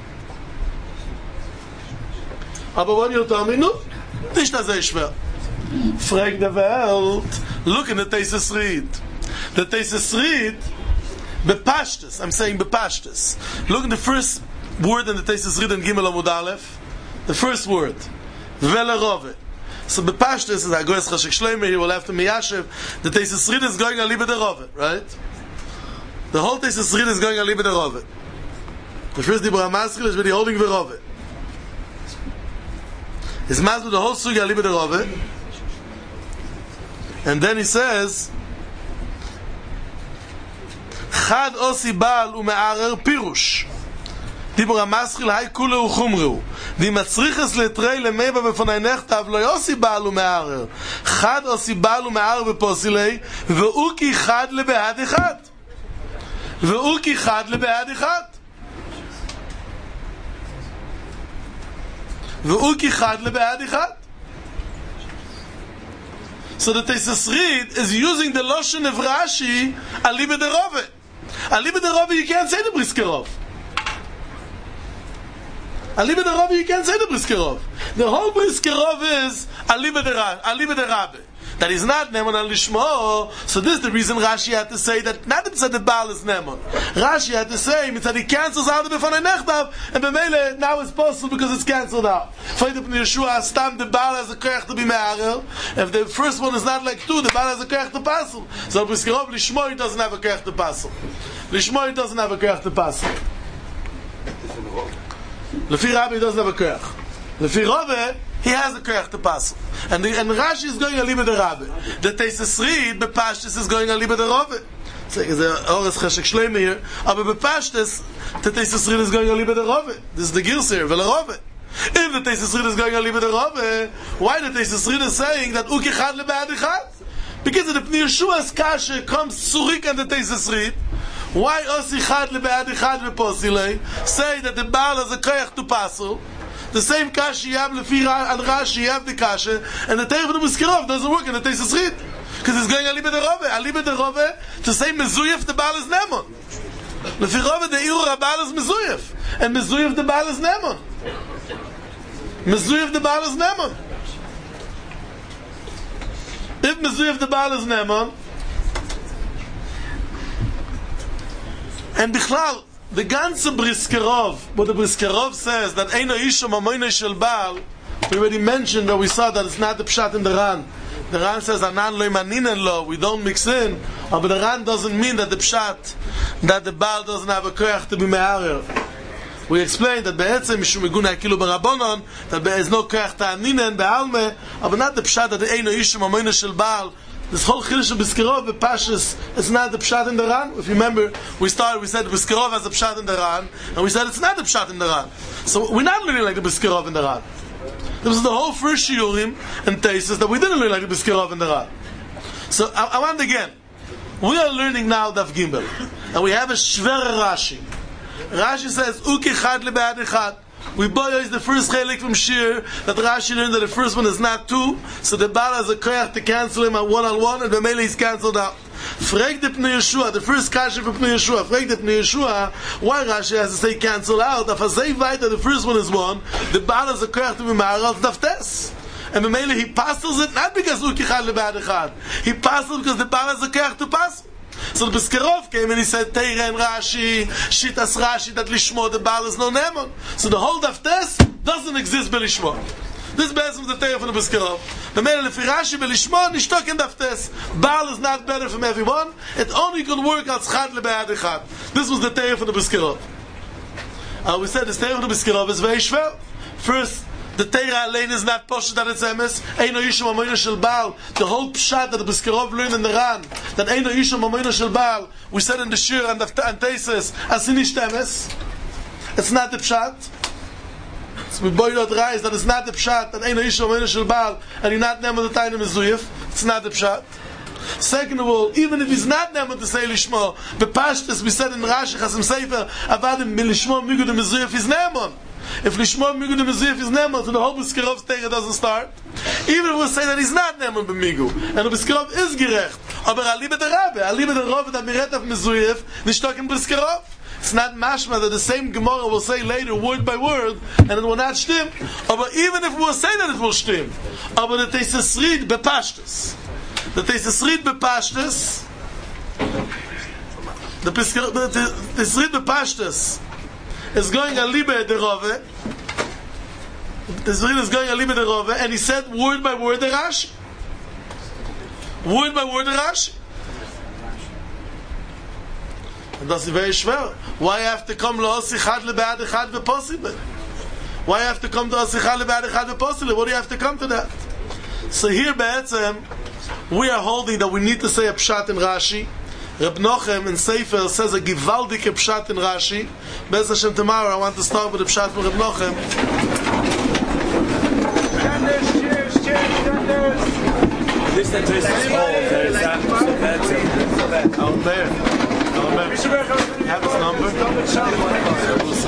Aber what you tell me, no? Nicht das sehr schwer. Frag der Welt. Look in the Teisus Reed. The Teisus Reed, bepashtes. I'm saying bepashtes. Look in the first word in the Teisus Reed in Gimel Amud Aleph. The first word. Vele Rove. So bepashtes is Hagoyes Chashik Shleimer. He will have to Miyashev. The Teisus Reed is going alibe de Rove, right? The whole Teisus Reed is going alibe de Rove. The first Dibur HaMaschil is with the holding the Rove. His Maslu the whole Sugi Aliba the Rove. And then he says, Chad Osi Baal Ume'arer Pirush. Dibur HaMaschil Hai Kule Uchumru. Die Matzriches Letrei Lemeba Befonai Nechtav Lo Yosi Baal Ume'arer. Chad Osi Baal Ume'arer Beposilei. Ve'uki Chad Lebe'ad Echad. Ve'uki Chad Lebe'ad Echad. Ve'uki Chad Lebe'ad Echad. So the Tosfos Reed is using the Loshen of Rashi Aliba de Rove. Aliba de Rove, you can't say the Briskerov. Aliba de Rove, you can't say the Briskerov. The whole Briskerov is Aliba de Ra, Aliba de Rabbe. That is not Neman al Lishmo. So this is the reason Rashi had to say that not that the Baal is Neman. Rashi had to say that he cancels out the Befonei Nechtav, and Bemele now it's possible because it's cancelled out. Find up in Yeshua, Stam the Baal has a koyach to be me'arel. If the first one is not like two, the Baal has a koyach to passel. So Briskerov Lishmo he doesn't have a koyach to passel. Lishmo he doesn't have a koyach to passel. Lefi Rabbi doesn't have a koyach. Lefi Rove he has a koyach to passel. And the, and Rashi is going aliba de Rabbe. The Tosfos Reed bepashtus is going aliba de Rove. So is a Oris Cheshek Shleim here. Aber bepashtus the Tosfos Reed is going aliba de Rove. This is the Gilser Vela Rove. If the Tosfos Reed is going aliba de Rove, why the Tosfos Reed is saying that Uki Chad lebe'ad Echad? Because the Pnei Yeshua's kasha comes Surik and the Tosfos Reed. Why Osi Chad lebe'ad Echad veposilei say that the Baal has a koyach to passel? The same kasha you have lefi and Rashi, you have the kasha, and the Teir of the Briskerov doesn't work in the Tosfos Reed because it's going aliba de Rove. Aliba de Rove to say mezuyef the Baal is Nemon. Lefi Rove the Iur Baal is mezuyef, and mezuyef the Baal is Nemon. Mezuyef the Baal is Nemon. If mezuyef the Baal is Nemon, and Bichlal the ganze Briskerov, what the Briskerov says that Eino Isha Mamoino Shel Baal, we already mentioned that we saw that it's not the Pshat in the Ran. The Ran says Anan Lo Maninen Lo, we don't mix in, but the Ran doesn't mean that the Pshat, that the Baal doesn't have a koyach to be me'arer. We explained that Be'etzem Mishum Meguna Akilu Barabonon, that there is no koyach to Aninen Be'alme, but not the Pshat that the Eino Isha Mamoino Shel Baal. This whole Chiddush of Briskerov, the Pashas, it's not the Pshat in the Ran. If you remember, we started, we said Briskerov has the Pshat in the Ran, and we said it's not the Pshat in the Ran. So we're not learning like the Briskerov in the Ran. This was the whole first Shiurim and Tesis that we didn't learn like the Briskerov in the Ran. So I, I want again, we are learning now Daf Gimel, and we have a Shvere Rashi. Rashi says, Uki Chad lebe'ad Echad. We boy is the first chelik from Shir that Rashi learned that the first one is not two, so the Baal has a koyach to cancel him at one on one, and the Mele is cancelled out. Frag the Pnei Yeshua, the first kasha for Pnei Yeshua. Frag the Pnei Yeshua, why Rashi has to say cancel out? If I say that the first one is one, the Baal has a koyach to be ma'aral daftes. And the Mele he passes it not because Uki Chad lebe'ad Echad. He passes because the Baal has a koyach to pass. So the Briskerov came and he said, Teira and Rashi, Shitas Rashi, that Lishmo, the Baal is no Nemon. So the whole Daftes doesn't exist by Lishmo. This is basically the Teira from the Briskerov. The man if Rashi by Lishmo, Nishtok in Daftes. Baal is not better from everyone. It only could work as Chad lebe'ad Echad. This was the Teira from the Briskerov. Uh, we said the Teira from the Briskerov is very schwer. First, the Teira Alein is not poshed that it's emes. Eino Yisham Amoino Shel Baal. The whole pshat that the Briskerov learned in the Ran, that Eino Yisham Amoino Shel Baal, we said in the Shir and the Tesis, Asinish Temes. It's not the pshat. So we boil out rise that it's not the pshat, that Eino Yisham Amoino Shel Baal, and he not name of the Tainim Mezuyef. It's not the pshat. Second of all, even if he's not name to say Lishmo, the Pashtas, we said in Rashi, Chasim Sefer, Avadim, Milishmo, Migud, Mezuyef, his name on. If Lishmo Migu Nemezuyef is Nemon, so the whole Briskerov's Teira doesn't start. Even if we say that he's not Nemon b'Migu, and the Briskerov is gerecht, aber Aliba de Rabbe, Aliba de Rabbe that Miret of Mezuyef, Nishtok in Briskerov. It's not mashma that the same Gemara will say later, word by word, and it will not stim. But even if we will say that it will stim, but the Tosfos Reed bepashtus, the Tosfos Reed bepashtus, the Tosfos Reed bepashtus is going aliba de Rove. The Zrin is going aliba de Rove, and he said word by word the Rashi. Word by word the Rashi. That's very schwer. Why have to come L'osi Chad Le'Be'ad Echad V'Posile? Why have to come to Osi Chad Le'Be'ad Echad V'Posile? What do you have to come to that? So here, Be'etzem, we are holding that we need to say a Pshat in Rashi. Reb Nochem in Sefer says a Givaldik Pshat in Rashi. Bez Hashem tomorrow, I want to start with a Pshat from Reb Nochem. Listen to his call. There is that. Out there. Have his number?